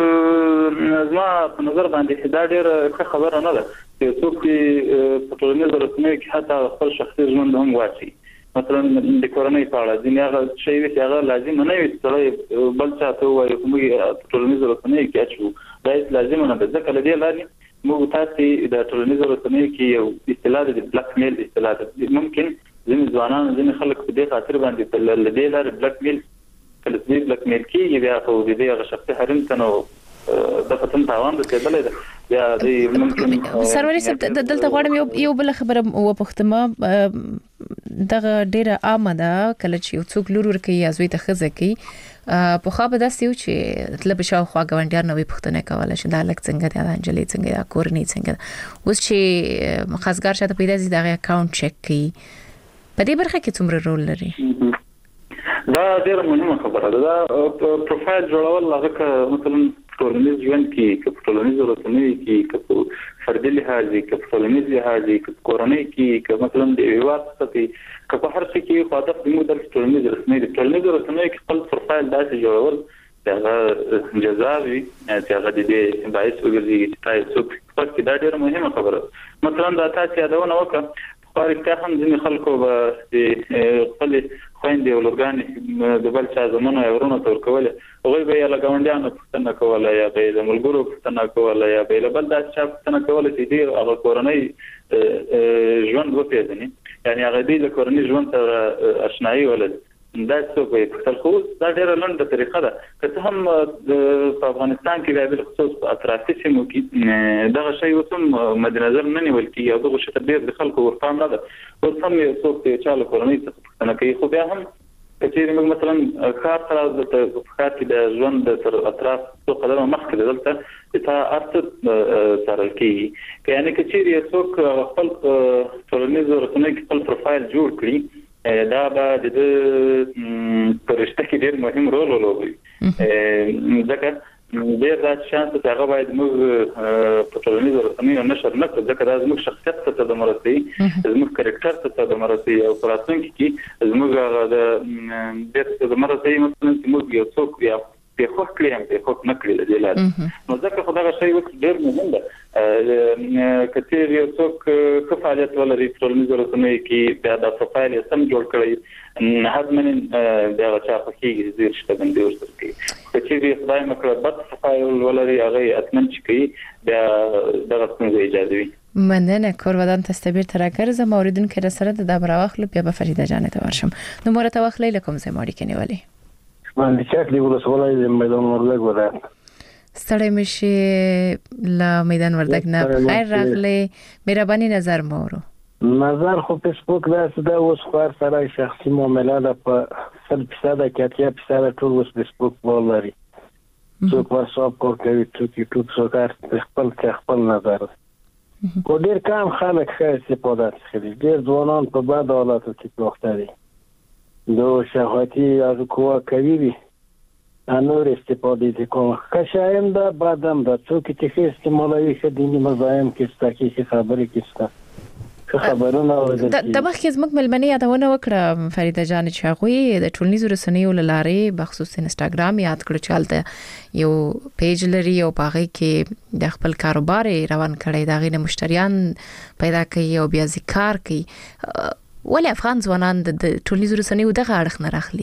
زه زما په نظر باندې دا ډېر خبره نه ده چې څوک په ټولنیزو رسنیو کې حتی خپل شخصي ژوند هم واچي مثلا د کورنۍ په اړه ځینې هغه شی وي چې هغه لازم نه وي چې بل چا ته وایي موږ په ټولنیزو رسنیو کې اچو دا هیڅ لازم نه ده ځکه له دې لارې موږ تاسو د ټولنیزو رسنیو کې یو اصطلاح د بلاک میل اصطلاح ده ممکن ځینې ځوانان ځینې خلک په دې خاطر باندې په لدې لارې بلاک میل کله چې بلاک میل کېږي بیا خو د دې هغه شخصي حریم ته نو د فتن تاوان رسېدلی ده بیا د ممکن سروري صاحب دلته غواړم یو یو بل خبره وپوښتم دغه ډیره عامه ده کله چې یو څوک لور ورکوي یا زوی ته ښځه کوي په خوا به داسې یو چې تله به شاوخوا ګاونډیان نوې پوښتنه کوله چې دا هلک څنګه دی دا نجلۍ څنګه ده کورنۍ څنګه ده اوس چې خاصګار شاته پیدا شي د هغې اکاونټ چک کوي په دې برخه کې څومره رول لري دا ډېره مهمه خبره ده دا پروفایل جوړول هغه که مثلا ټولنیز ژوند کې که په ټولنیزو رسنیو کې که په فردي لحاظ که په ټولنیز لحاظ که په کورنۍ کې که مثلا د هېواد څخه کې که په هر څه کې خو هدف زموږ دلته ټولنیز رسنۍ دي ټولنیزو رسنیو کې خپل پروفایل داسې جوړول چې هغه جذاب وي چې هغه د دې باعث وګرځي چې تاسو څوک خپل کې دا ډېره مهمه خبره مثلا دا تاسو یادونه وکړه خو رښتیا هم ځینې خلکو به د خپلې خویندې او لورګانې د بل چا زمنو یا ورونو ته ورکولې هغوی به یې له ګاونډیانو پوښتنه کوله یا به یې د ملګرو پوښتنه کوله یا به یې له بل داسې چا پوښتنه کوله چې دوی هغه کورنۍ ژوند وپېژني یعنې هغه دوی له کورني ژوند سره اشنایي ولري دا څوک به یې پوښتل خو دا ډېره لنډه طریقه ده که څه هم په افغانستان کې بیا بالخصوص په اطرافي سیمو کې دغه شی اوس هم مد نظر نه نیول کېږي او دغه شي ته ډېر د خلکو ورپام نه ده اوس هم یو څوک د چا له کورنۍ څخه پوښتنه کوي خو بیا هم که چېرې موږ مثلا ښار ته راځو په ښار کې د ژوند تر اطراف څو قدمه مخکې دی دلته چې تا هر څه څارل کېږي که یعنې که چېرې یو څوک خپل ټولنیزو رسنیو کې خپل پروفایل جوړ کړي دا به د ده په رشته کې ډېر مهم رول ولوبوي ځکه ډېر دا شانس ته هغه باید موږ په ټولنیزو رسنیو نشر نه کړو ځکه دا زموږ شخصیت ته د مرسي زموږ کریکټر ته د مرسي او پراتونکو کې زموږ هغه د د مرسي مثلا موږ یو څوک یا په خو کلیم په خو نه کړی د لاره نو ځکه خدای شي وخت ډېر مهم ده کثیر یو څوک کفالت ولري ټولنیزو رسنیو کې بیا د پروفایل سم جوړ کړی نه حد من دا چا په کې زیر شته باندې ورسره کې چې خدای مکړه بد پروفایل ولري هغه اتمن چې بیا دغه څنګه اجازه وي مننه کورودان تستبیر ترکر ز موریدونکو را سره د دبرواخلو بیا به فریده جان ته ورشم نو مرته واخلې لکم زموږی کني ولی باندې چاکلی ولسوالۍ د میدان وردګ ولایت ستړی مشي لا میدان وردګ نه خیر راغلی مهرباني نظر مورو نظر خو فیسبوک دا د اوس خور سره شخصي معاملات په سل فیصد کې اتیا فیصد ټول اوس فیسبوک ولري څوک واتساپ کول کوي څوک یوټیوب څوک خپل خپل نظر کو ډیر کم خلک ښه استفاده کوي ډیر ځوانان په بد حالاتو کې بوخته دي دو شهوتی از کوه کوي انور استفاده دي کوم کشایم دا بادم دا څوک چې استعمالوي ښه دیني مزایم کې ستاسو کې خبرې کیسته خبرونه د مخکې زموږ ملمنې یادونه وکړه فریده جان چې هغه د ټولنیزو رسنیو لارې بخصوص انستګرام یاد کړ چې حالته یو پیج لري او پاغي کې د خپل کاروبار روان کړي دا غي مشتریان پیدا کوي او بیا ذکر کوي ولې افغان ځوانان د ټولنیزو رسنیو دغه اړخ نه راخلي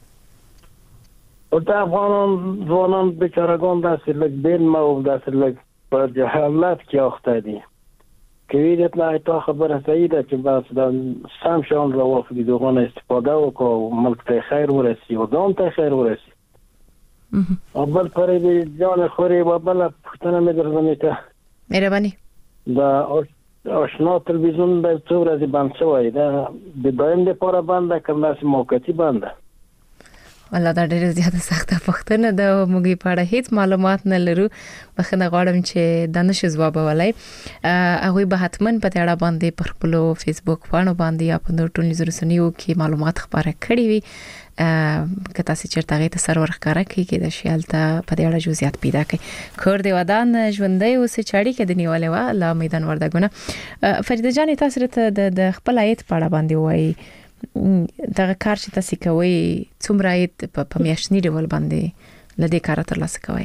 او دا افغان ځوانان بیچارهګان داسې لږ بین ما او داسې لږ په جهالت کې اخته دي کوي دته تا خبره صحیح ده چې بس دا سم شان راوخلي دغه استفاده وکړو ملک ته خیر ورسي او ځان ته خیر ورسي او بل پرې دي ځان خوري او بل پښتنه مې درځنه ته مهرباني دا آشنا تلویزیون به څو ورځې بند شوی دا د دویم لپاره بنده کړل چې موقتی بنده والله دا ډېر زیاته سخته پښتنه ده موږ په اړه هیڅ معلومات نه لرو بخنه غواړم چې د نشه جواب ولای هغه به حتمن په اړه باندې پر خپل فیسبوک باندې باندې یا په ټولنیزو رسنیو کې معلومات خبره کړي وي که تاسو چیرته غي ته سرور ښکارا کې د شیالته په دې اړه جزئیات پیدا کړئ کور دی ودان ژوندۍ اوس چاړي کې د نیولې وا لا میدان وردګونه فریده جان تاسو ته د خپل آیت په اړه باندې وایي دا کار چې تاسو کوي څومره آیت په میاشتنی ډول باندې لدې کار تر لاسه کوي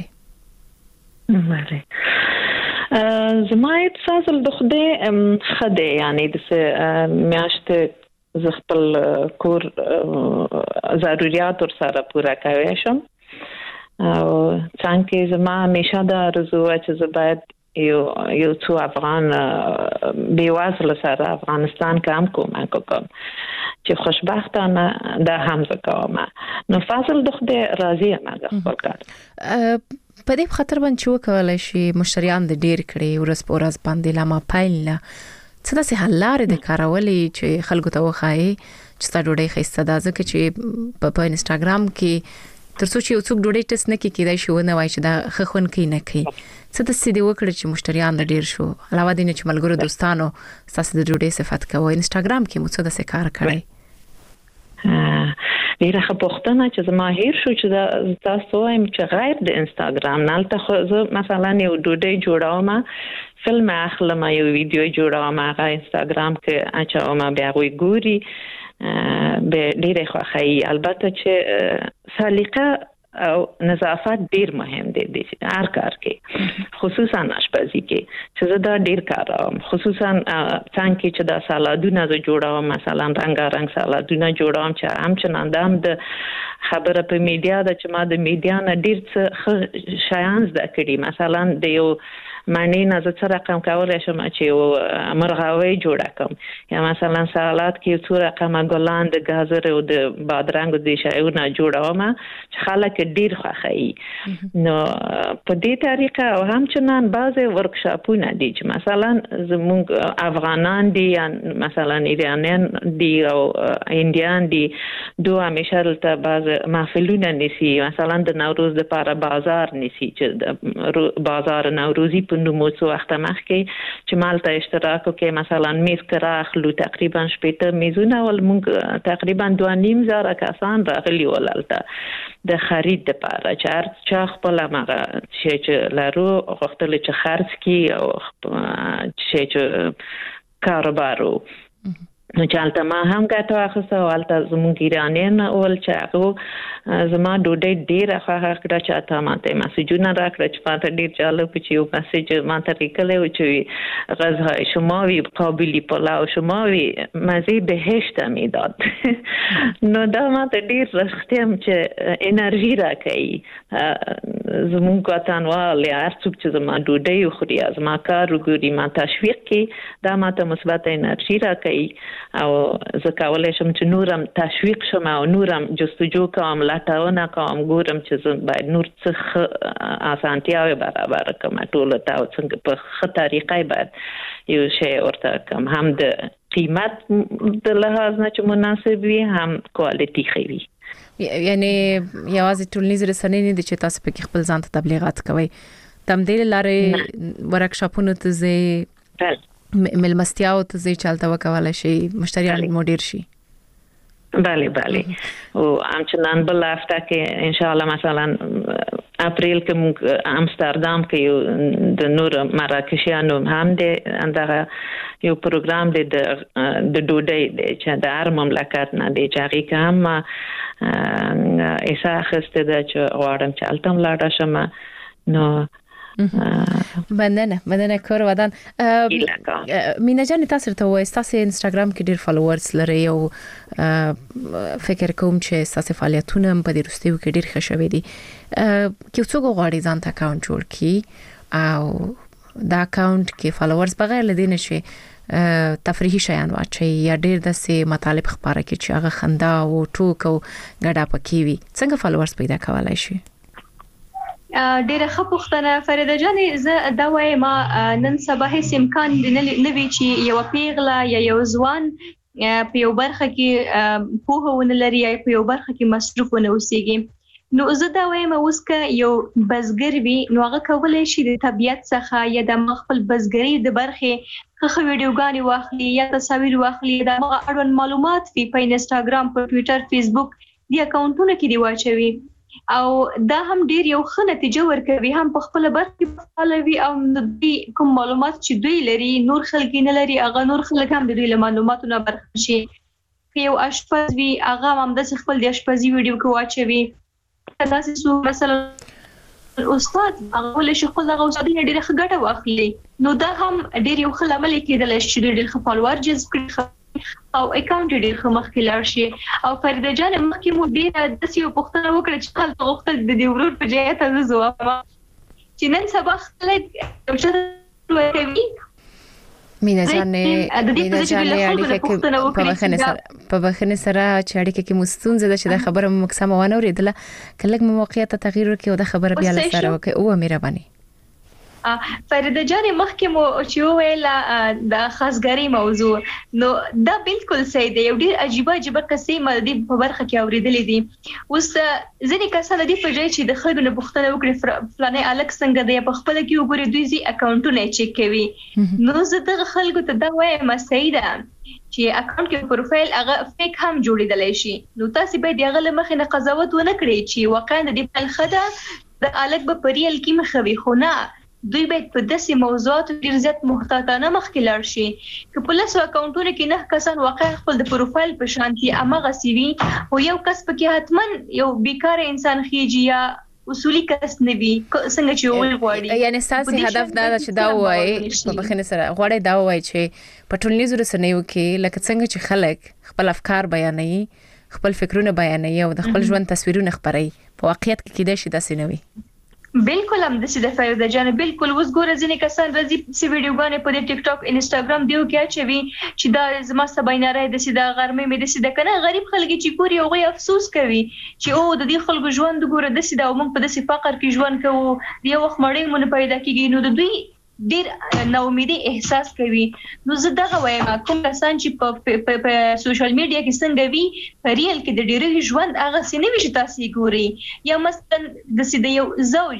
ماره زمایت فاصل د خوده خده یعنی د میاشت ز خپل کور ضرورت ور سره پورا کوي شم او څنګه زما همیشه دا رضو چې زه باید یو یو څو افغان بیوازل سره افغانستان کام کوم کوم چې خوشبختانه د حمزه کوم نو فاصل د خدای راضي ما خپل کار په دې خاطر باندې وکولای شي مشتریان د ډیر کړي ورس پورز باندې لا ما پایله څه داسې حلاره د کارولې چې خلکو ته وخایي چې ستاسو ډوډۍ خسته ده ځکه چې په انستګرام کې ترڅو چې یو څوک ډوډۍ ټس نه کوي کېدای شي ونه وایي چې دا خخون کوي نه کوي څه د سیدی وکړي چې مشتریان د ډیر شو علاوه دي چې ملګرو دوستانو تاسو د ډوډۍ صفات کوي انستګرام کې مو څه د کار کوي ډیره خپختنه چې زما هیر شو چې تاسو وایم چې غیر د انستګرام نه تاسو مثلا یو ډوډۍ جوړاوم فلم اخلم یو ویډیو جوړاوم هغه انستګرام کې اچوم بیا وی ګوري به ډیره خوخی البته چې سلیقه او نظافت ډیر مهم دي د هر کار کې خصوصا آشپزي کې چې زه دا ډیر کاروم خصوصا څنګه چې دا سالادونه زه جوړوم مثلا رنگارنګ سالادونه جوړوم چې هم چنان دام د خبره په میډیا د چې ما د میډیا نه ډیر څه شایان زده کړي مثلا د یو معنی نه زه څه رقم کولای شم چې مرغاوي جوړه کوم یا مثلا سالاد کې څو رقم ګلان د گازر او د بادرنګ د شایونه جوړوم چې خلک ډیر خوښي نو په دې طریقه او همچنان بعضي ورکشاپونه دي چې مثلا زموږ افغانان دي یا مثلا ایرانیان دي او انډیان دي دوه همیشه ته بعض محفلونه نسی مثلا د نوروز لپاره بازار نسی چې بازار نوروزی کندو مو څو وخت مخکې چې مالته اشتراک وکړي مثلا میز کراخلو تقریبا شپږ میزونه ول موږ تقریبا دوه نیم زره کسان راغلي ولالته د خرید لپاره چې هر چا خپل هغه چې لارو غوښتل چې خرڅ کی او چې کاروبارو نو چالت ما هم ګټه واخیسته او هلته زموږ ایرانیان ول چې هغه زما ډوډۍ ډېره خوښه کړه چې اته ماته مسیجونه راکړه چې ماته ډېر جالب چې یو مسیج ماته لیکلی و چې غذای شماوی قابلی پلاو شماوی مزه بهشت میداد نو دا ماته ډېر رښتیم چې انرژي راکوي زموږ وطنوال یا هر څوک چې زما ډوډۍ وخوري زما کار وګوري ما تشویق کوي دا ماته مثبت انرژي راکوي او زه کولی شم چې نورم تشویق شم او نورم جستجو کوم لټونه کوم ګورم چې زه باید نور څه اسانتیاوې برابر کړم ټولو ته او څنګه په ښه طریقه باید یو شی ورته کړم هم د قیمت د لحاظ نه چې مناسب وي هم کوالټي ښه وي یعنی یوازې ټولنیز رسنۍ نه دي چې تاسو پکې خپل ځان ته تبلیغات کوئ تم دې لارې ورکشاپونو ته ځئ ملمستیاو ته ځي چالتو کولای شي مشتریان مدیر شي بله بله او همچنان بل هفته کې ان شاء الله مثلا اپریل کې موږ امستردام کې د نور مراکشیانو هم د اندغه یو پروګرام دی د د ډوډۍ دی چې د هر مملکت نه دی چې هغه کوم ایسا خسته ده چې غواړم چې التم لاړ شم نو مننه مننه کور ودان مینا جان تاسو ته وایي تاسو انستګرام کې ډیر فالوورز لري او فکر کوم چې تاسو فعالیتونه په دې وروستیو کې ډیر ښه شوي دي کې څوک غواړي ځان ته اکاونټ جوړ کړي او دا اکاونټ کې فالوورز بغیر لدی نشي تفریحي شیان واچي یا ډیر د سي مطالب خبره کې چې هغه خندا او ټوک او ګډه پکې وي څنګه فالوورز پیدا کولای شي ډیره ښه پوښتنه فریده جانې زه دا وایم نن سبا هیڅ امکان نه وی چې یو پیغله یا یو ځوان په یو برخه کې پوهه ونه لري یا په یو برخه کې مصروف ونه اوسېږي نو زه دا وایم اوس که یو بزګر وي نو هغه کولای شي د طبيعت څخه یا د خپل بزګري د برخې ښه ویډیوګانې واخلي یا تصاویر واخلي دا اړوند معلومات په انستګرام په ټوئیټر فیسبوک دی اکاونټونو کې دی واچوي او دا هم ډیر یو ښه نتیجه ورکوي هم په خپل برخه فعالوي او د کوم معلومات چې دوی لري نور خلک نه لري هغه نور خلک هم د دوی له معلوماتونو برخه شي یو اشپز وی هغه هم د خپل د اشپزي ویډیو کې واچوي تاسو سو مثلا استاد هغه له شخص هغه استاد ډیر ښه ګټه واخلي نو دا هم ډیر یو ښه عمل کېدل شي ډیر ښه فالوور جذب کړي او اکاونټ ډیر ښه مخکې لاړ شي او فریده جان مخکې مو ډیر د سیو پوښتنه وکړه چې خلک غوښتل د دې ورور په ځای ته زو چې نن سبا خلک چې کوي مینا جان مینا جان اړیکه کې په بخنه سره په بخنه سره چې اړیکه کې مستونزه ده چې د خبره مکسمه ونه اوریدله کله مو موقعیت تغییر وکړي او د خبره بیا لسره وکړي او مهرباني فریده جان مخکې مو چې ویل د خاصګری موضوع نو دا بالکل صحیح دی یو ډیر عجیب عجیب قصې مې د په برخه کې اوریدلې دي اوس ځینې کسان د په ځای چې د خلکو نه پوښتنه وکړي فلانه الک څنګه دی په خپل کې وګوري دوی زی اکاونټونه چک کوي نو زه د خلکو ته دا وایم صحیح ده چې اکاونټ کې پروفایل هغه فیک هم جوړیدلی شي نو تاسو باید هغه لمخې نه قضاوت ونه کړئ چې واقعا د دې په خده د الک په پریل کې مخوي خو نه دوی باید په داسې موضوعاتو ډیر زیات محتاطانه مخکې لاړ شي که په لاسو اکاونټونو کې نه کسان واقعا خپل د پروفایل په شانتي امغه سی وي او یو کس پکې حتما یو بیکار انسان خيږي یا اصولي کس نه وي څنګه چې ول غواړي یعنی ساسي هدف دا چې دا وایي په بخنه سره غواړي دا وایي چې په ټولنیزو رسنیو کې لکه څنګه چې خلک خپل افکار بیانوي خپل فکرونه بیانوي او د خپل ژوند تصویرونه خبري په واقعیت کې کېدای شي داسې نه وي بالکل هم د سیده فایده جان بالکل وس ګوره ځینې کسان راځي سی ویډیوګانې په ټیک ټاک انستګرام دیو کې اچوي چې دا زما سبایناره د سیده غرمې مې د سیده کنه غریب خلک چې پوری او غي افسوس کوي چې او د دې خلکو ژوند ګوره د سیده او موږ په داسې فقر کې ژوند کوو دی وخت مړې مونږ پیدا کیږي نو د دوی ډیر نو امیدي احساس کوي نو زه دغه وایم کوم کسان چې په سوشل میډیا کې څنګه وي ریل کې د ډیرو ژوند هغه سینې وشي تاسو ګوري یا مثلا د سیده یو زوج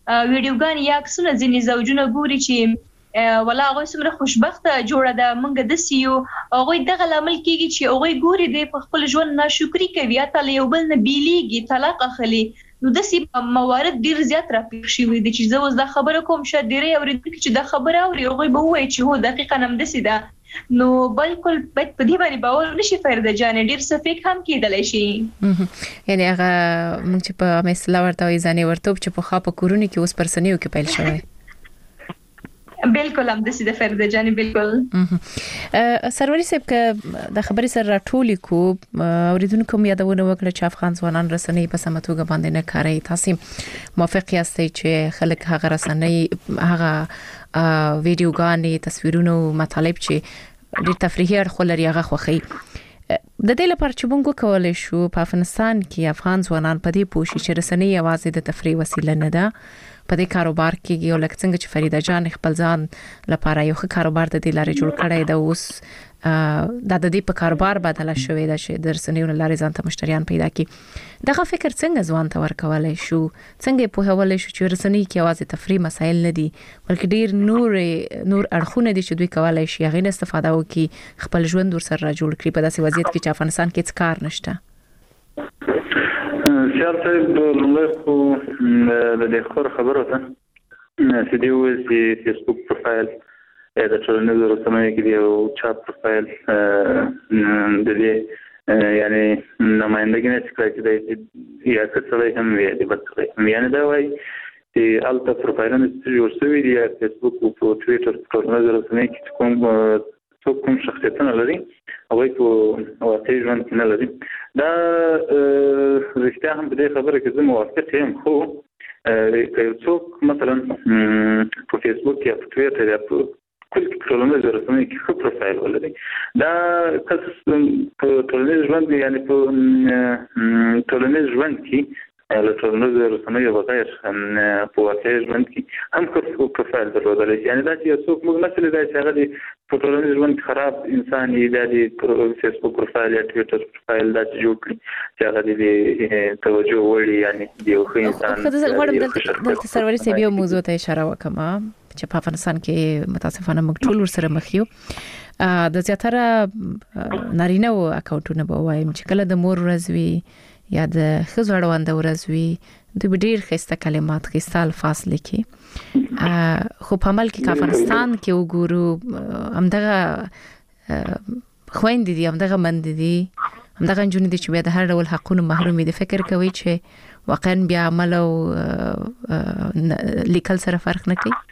ویډیوګان یا عکسونه ځینې زوجونه ګوري چې ولا هغه سمره خوشبخته جوړه ده منګه د سیو هغه دغه لامل کیږي چې هغه ګوري د خپل ژوند ناشکری کوي یا تل یو بل نه بیلیږي طلاق اخلي نو د سی موارد ډیر زیات راپېښ شوی دي چې زه اوس دا خبره کوم شه ډیره اوریدل چې دا خبره اوري هغه به وایي چې هو دقیقاً هم د سي ده نو بالکل په دې باندې باور نشي فرده جان ډیر سفیک هم کېدلی شي یعنی هغه موږ چې په مثلا ورته وي ځانې ورته چې په خاپه کورونه کې اوس پرسنیو کې پیل شوی بالکل هم د سیده فرده جاني بالکل سروري صاحب که د خبرې سره راټولې کو اوریدونکو مې یادونه وکړه چې افغان ځوانان رسنۍ په سمه توګه باندې نه کاروي تاسو موافق یاستئ چې خلک هغه رسنۍ هغه ویډیوګانې تصویرونه او مطالب چې ډېر تفریحي اړخ لري هغه خوښي د دې لپاره چې موږ کولای شو په افغانستان کې افغان ځوانان په دې پوښي چې رسنۍ یوازې د تفریح وسیله نه ده په دې کاروبار کې یو لکه څنګه چې فریده جان خپل ځان لپاره یو ښه کاروبار د دې لارې جوړ کړی دا اوس د د دې په کاروبار بدله شوې ده چې د رسنیو لارې ځان ته مشتریان پیدا کړي دغه فکر څنګه ځوان ته ورکولای شو څنګه په هوالې شو چې رسنۍ کې یوازې تفریح مسایل نه دي بلکې ډیر نور نور اړخونه دي چې دوی کولای شي هغه نه استفاده وکړي خپل ژوند ور سره جوړ کړي په داسې وضعیت کې چې افغانستان کې هیڅ کار نشته سیال صاحب لومړی خو د دې خبر خبره ده چې دی وایي چې فیسبوک پروفایل د ټولنیزو رسنیو کې دی او چاپ پروفایل د دې یعنی نمائندګي نه کوي چې یا څه هم وي د بل هم یعنی دا وایي چې الته پروفایلونه جوړ شوي دي یا فیسبوک او ټویټر ټولنیزو رسنیو کې کوم څوک کوم شخصیتونه لري او په واقعي ژوند کې نه لري دا رښتیا هم په دې خبره کې زه موافق یم خو که څوک مثلا په فیسبوک یا په ټویټر یا په کل ټولنیزو رسنیو کې ښه پروفایل ولري دا کس په ټولنیز ژوند یعنی په ټولنیز ژوند کې له ټولنیزو رسنیو بغیر په واقعي ژوند کې هم ښه پروفایل درلودلی شي یعنی دا چې یو څوک موږ مثلا دا چې هغه د په ټولنیز ژوند خراب انسان یې دا د فیسبوک پروفایل یا ټویټر پروفایل دا چې جوړ کړي چې هغه د توجه وړي یعنی د یو ښه انسان خو زه غواړم دلته سروري صاحب یو موضوع ته اشاره وکړم چې په افغانستان کې متاسفانه موږ ټول ورسره مخ یو د زیاتره نارینه او اکاونټونه به وایم چې کله د مور ورځ وي یا د ښځو اړوند ورځ وي دوی ډېر ښایسته کلمات ښایسته الفاظ لیکي خو په عمل کې افغانستان کې وګورو همدغه خويندې دي همدغه مندې دي همدغه نجونې دي چې بیا د هر ډول حقونو محرومې دي فکر کوي چې واقعا بیا عمل او لیکل سره فرق نه کوي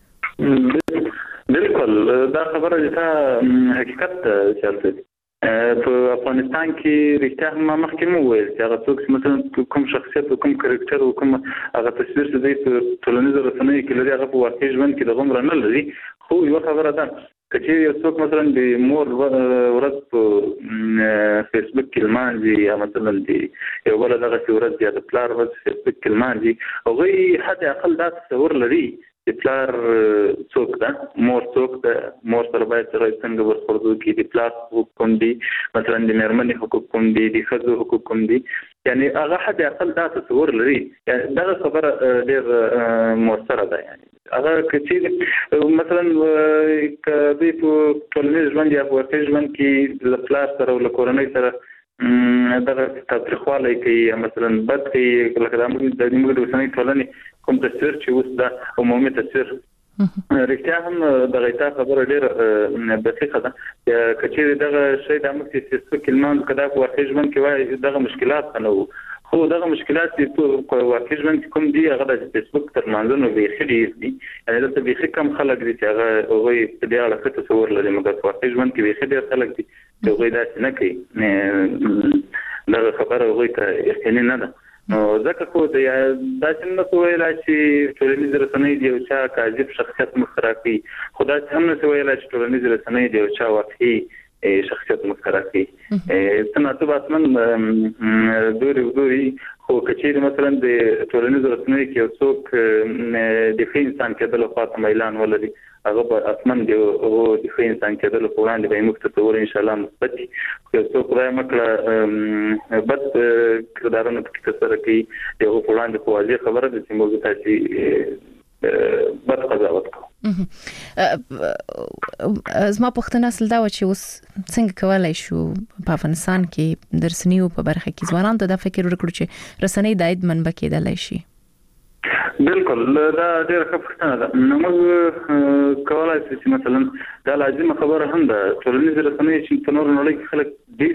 بالکل دا خبره چې حقیقت چلته په افغانستان کې رښتیا هم مخکې مو ویل چې هغه څوک مثلا کوم شخصیت او کوم کریکټر او کوم هغه تصویر چې د ټولنیزو رسنیو کې لري هغه په واقعي ژوند کې د غومره نه لري خو یو خبره ده چې یو څوک مثلا د مور ورځ په فیسبوک کې لمانځي یا مثلا د یو بل دغه ورځ یا د پلار ورځ فیسبوک کې لمانځي هغوی حد اقل دا تصور لري د پلار څوک ده مور څوک ده مور سره باید سره څنګه ورخوردو کې د پلار حقوق کوم دي مثلا د مېرمنې حقوق کوم دي د ښځو حقوق کوم دي یعنی هغه حد اقل دا تصور لري یعنی دغه خبره ډېر مؤثره ده یعنی هغه چې مثلا کله په ټولنیز ژوند یا په واقعي ژوند کې له پلار سره او له کورنۍ سره دغه تاریخوالی کوي مثلا بد کوي لکه د موږ د اوسنۍ ټولنې کوم تصویر چې اوس د عمومي تصویر رښتیا هم دغه تا خبره ډېره دقیقه ده کچېرې دغه شی د موږ چې فیسبوک کې لمانځو که دا په واقعي ژوند کې وایي دغه مشکلات نه وو خو دغه مشکلات چې په واقعي ژوند کې کوم دي هغه د فیسبوک تر منځونو بیخي ډېر دي یعنې دلته بیخي کم خلک دي چې هغه هغوی په دې اړه ښه تصور لري مګر په واقعي ژوند کې بیخي ډېر خلک دي چې هغوی داسې نه کوي دغه خبره هغوی ته یقیني نه ده نو ځکه خو د داسې نه څه ویلی چې ټولنیز رسنۍ د یو چا کاذب شخصیت مخ راکوي خو داسې هم نه څه ویلی چې ټولنیز رسنۍ د یو چا واقعي شخصیت مسکره کوي تناسبات من دوري ودوري خو کچېر مثلا د ټولنیزو رسنیو کې څوک د ښه انسان کېدل خواته میلان ولري هغه په اسمن دی او د ښه انسان کېدل په وړاندې به موږ ته تصور ان شاء الله مثبت خو څوک خدای مکړه بد کردارونه په کې سره کوي یو په وړاندې په واضح خبره ده چې موږ تاسو بد قضاوت کوو زما پوښتنه اصل دا و چې اوس څنګه کولای شو په افغانستان کې د رسنیو په برخه کې ځوانان ته دا فکر وکړي چې رسنۍ د عاید منبع کېدلای شي بالکل دا ډیره ښه پوښتنه ده نو موږ کولای شو چې مثلا دا لازمه خبره هم ده ټولنیزې رسنۍ چې په نورو نړۍ کې خلک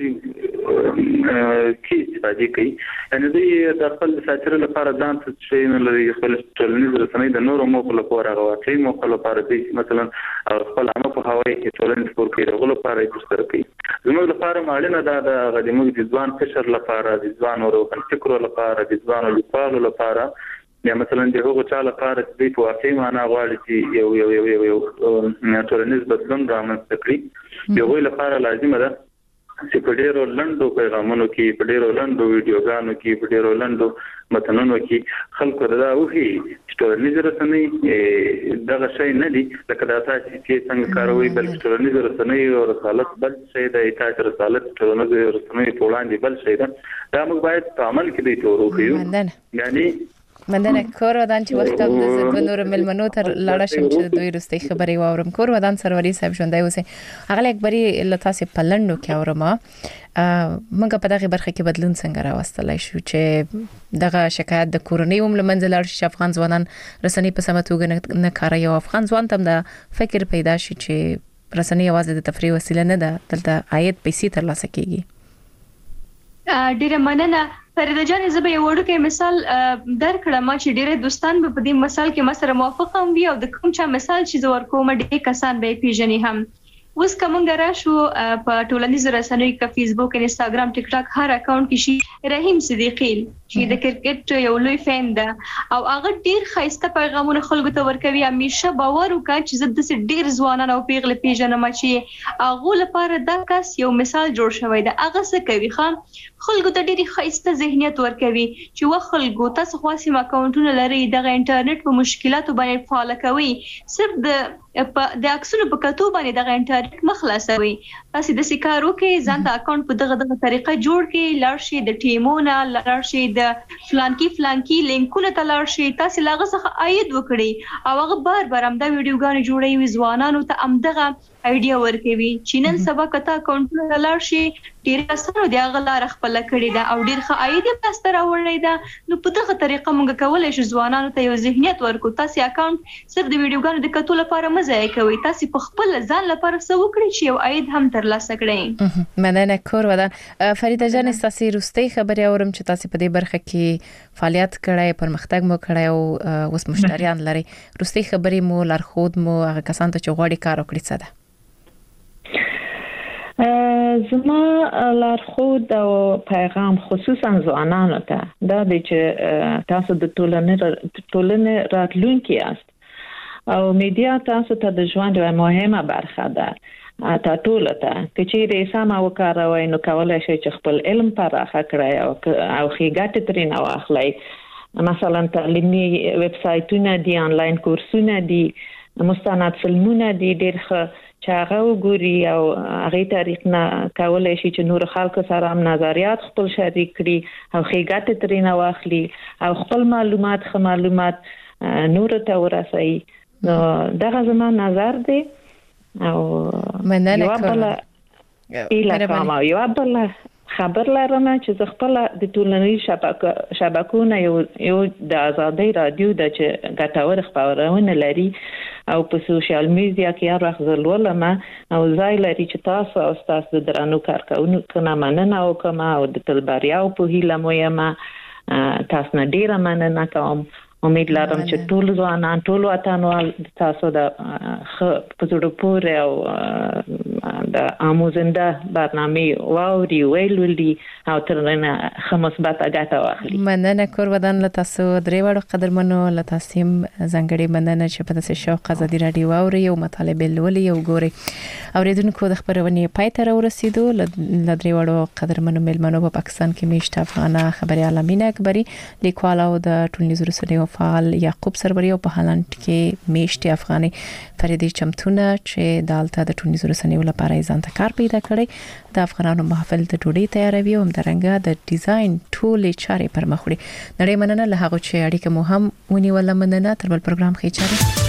ډېر کې استفادې کوي یعنې دوی د خپل ساترې لپاره ځان څه شی نه لري خپل ټولنیزې رسنۍ د نورو موخو لپاره هغه واقعي موخو لپاره دوی مثلا خپل عامه پوهاوی ټولنې خپور کوي د هغو لپاره یې ترسره کوي زموږ لپاره اړینه ده د زموږ د ځوان قشر لپاره د ځوانو روښانفکرو لپاره د ځوانو لیکوالو لپاره یا مثلا د هغو چا لپاره چې په واقعي معنا غواړي چې یو یو یو یو ټولنیز بدلون رامنځته کړي یو لپاره لازمه ده چې په ډیرو لنډو پیغامونو کې په ډیرو لنډو ویډیوګانو کې په ډیرو لنډو متنونو کې خلکو دا وحي چې ټولنیز رسنۍ دغه شی نه دي لکه دا تاسو چې څنګه کاروي بلکې ټولنیز رسنۍ او رسالت بل شی دی تاسو رسالت ټولنیز رسنۍ په وړاندې بل شی ده دا موږ باید په عمل کې دی توروخیو یعنی مننه کور ودان چې وخت هم د زړه نور ملمنو تر لاړه شم چې دوی رستي خبري واورم کور ودان سروري صاحب ژوندای اوسه هغه اکبري لتاسې پلندو کې اورم موږ په دغه برخه کې بدلون څنګه راوستلای شو چې دغه شکایت د کورنۍ هم لمنځه لاړ شي افغان ځوانان رسنۍ په سمه توګه نه کاروي او افغان ځوان تم د فکر پیدا شي چې رسنۍ یوازې د تفریح وسیله نه ده دلته عاید پیسې ترلاسه کیږي ډیره مننه فرید جان زه به یو وړوکی مثال درکړم چې ډیره دوستان به په دې مثال کې ما سره موافق هم وي او د کوم چا مثال چې زه ورکوم ډېر کسان به پیژني هم اوس کومه راشو په ټولنیزو رسنیو کې فیسبوک انستګرام ټیک ټاک هر اکاونټ کې شي رحیم صدیقی چې د کرکټ یو لوی فین ده او هغه ډیر خاصه پیغامونه خلکو ته ورکوي همیشه باور وکړه چې زه د ډیر ځوانان او پیغله پیژنم چې هغه لپاره دا کس یو مثال جوړ شوی ده هغه څه کوي خان خلکو ته ډیر خاصه ذهنیت ورکوي چې وا خلکو تاسو خاصه اکاونټونه لري د انټرنیټ په مشکلاتو باندې فعال کوي صرف د د اکسونو په کتو باندې د انټرنیټ مخلصوي تاسو د سکارو کې ځان ته اکاونټ په دغه دغه طریقه جوړ کې لارشي د ټیمونه لارشي د فلانکی فلانکی لینکونه ته لارشي تاسو لاغه څخه عاید وکړي او هغه بار بار هم دا ویډیوګانې جوړوي ځوانانو ته هم دغه ایډیا ورکوي چې نن سبا کته اکاونټونه لارشي ډیر اسانه دی هغه لار خپل کړی دا او ډیر ښه عاید په ستر اورلې دا نو په دغه طریقه موږ کولای شو ځوانانو ته یو ذهنیت ورکو تاسو اکاونټ صرف د ویډیوګانو د کتو لپاره مزه کوي تاسو په خپل ځان لپاره څه وکړئ چې یو عاید هم ترلاسه کړئ مننه کور ودان فریده جان تاسو روستي خبري اورم چې تاسو په دې برخه کې فعالیت کړای پرمختګ مو کړای او اوس مشتریان لري روستي خبري مو لارښود مو هغه کسان ته چې غواړي کار وکړي څه ده زما لارښود او پیغام خصوصا ځوانانو ته دا دی چې تاسو د ټولنې ټولنې راتلونکي یاست او میډیا تاسو ته د ژوند یوه مهمه برخه ده تا ټول ته چې سم وکاروئ نو کولای شئ چې خپل علم پراخه کړئ او او ښه ترې واخلئ مثلا تعلیمي ویب سایټونه دي آنلاین کورسونه دي مستند فلمونه دي ډېر ښه چې هغه وګوري او هغه طریق نه کولای شي چې نور خلکو سره هم نظریات خپل شریک کړي او ښه ترې واخلي او خپل معلومات خه معلومات نور ته ورسوي نو دغه زما نظر دی او مننه کوم ایله کوم یو بل خبر لرم چې زه خپل د ټولنیزو شبکو شبکونه یو یو د آزادۍ رادیو د چې ګټور خبرونه لري او په سوشل میډیا کې هر وخت زلولم او ځای لري چې تاسو او تاسو د درنو کارکونکو نه مننه وکم او د تلبریا په هیله مو یم تاسو نه ډیره مننه کوم امید لرم چې ټول ځوانان ټول وطنوال تاسو د پزړو پورې او د آموزنده برنامه واوري ویل ولدي او ترنه خمسبات اگاته واخلي. مننه کور ودان له تاسو درې وړو قدرمنو له تاسو زنګړي مننه چې په تاسو شوق ازادي رادیو واوري او مطالبه لولي او ګوري. اوریدونکو د خبرونه پای ته ورسیدو ل درې وړو قدرمنو ملمنو په پاکستان کې میشت افغانه خبري عالمین اکبري لیکوال او د ټولنیزو رسنیو فعال یعقوب سروري او په هالند کې میشت افغاني فریدي چمتونه چې دالته د ټولنیزو رسنیو لپاره ځان ته کار پیدا کړی د افغانانو محفل د ډوډۍ تیاروي او همدارنګه د ډیزاین ټولې چارې پر مخ وړي. نړۍ مننه له هغه چې اړیکه مو هم ونیول. مننه تر بل پروګرام کې چاره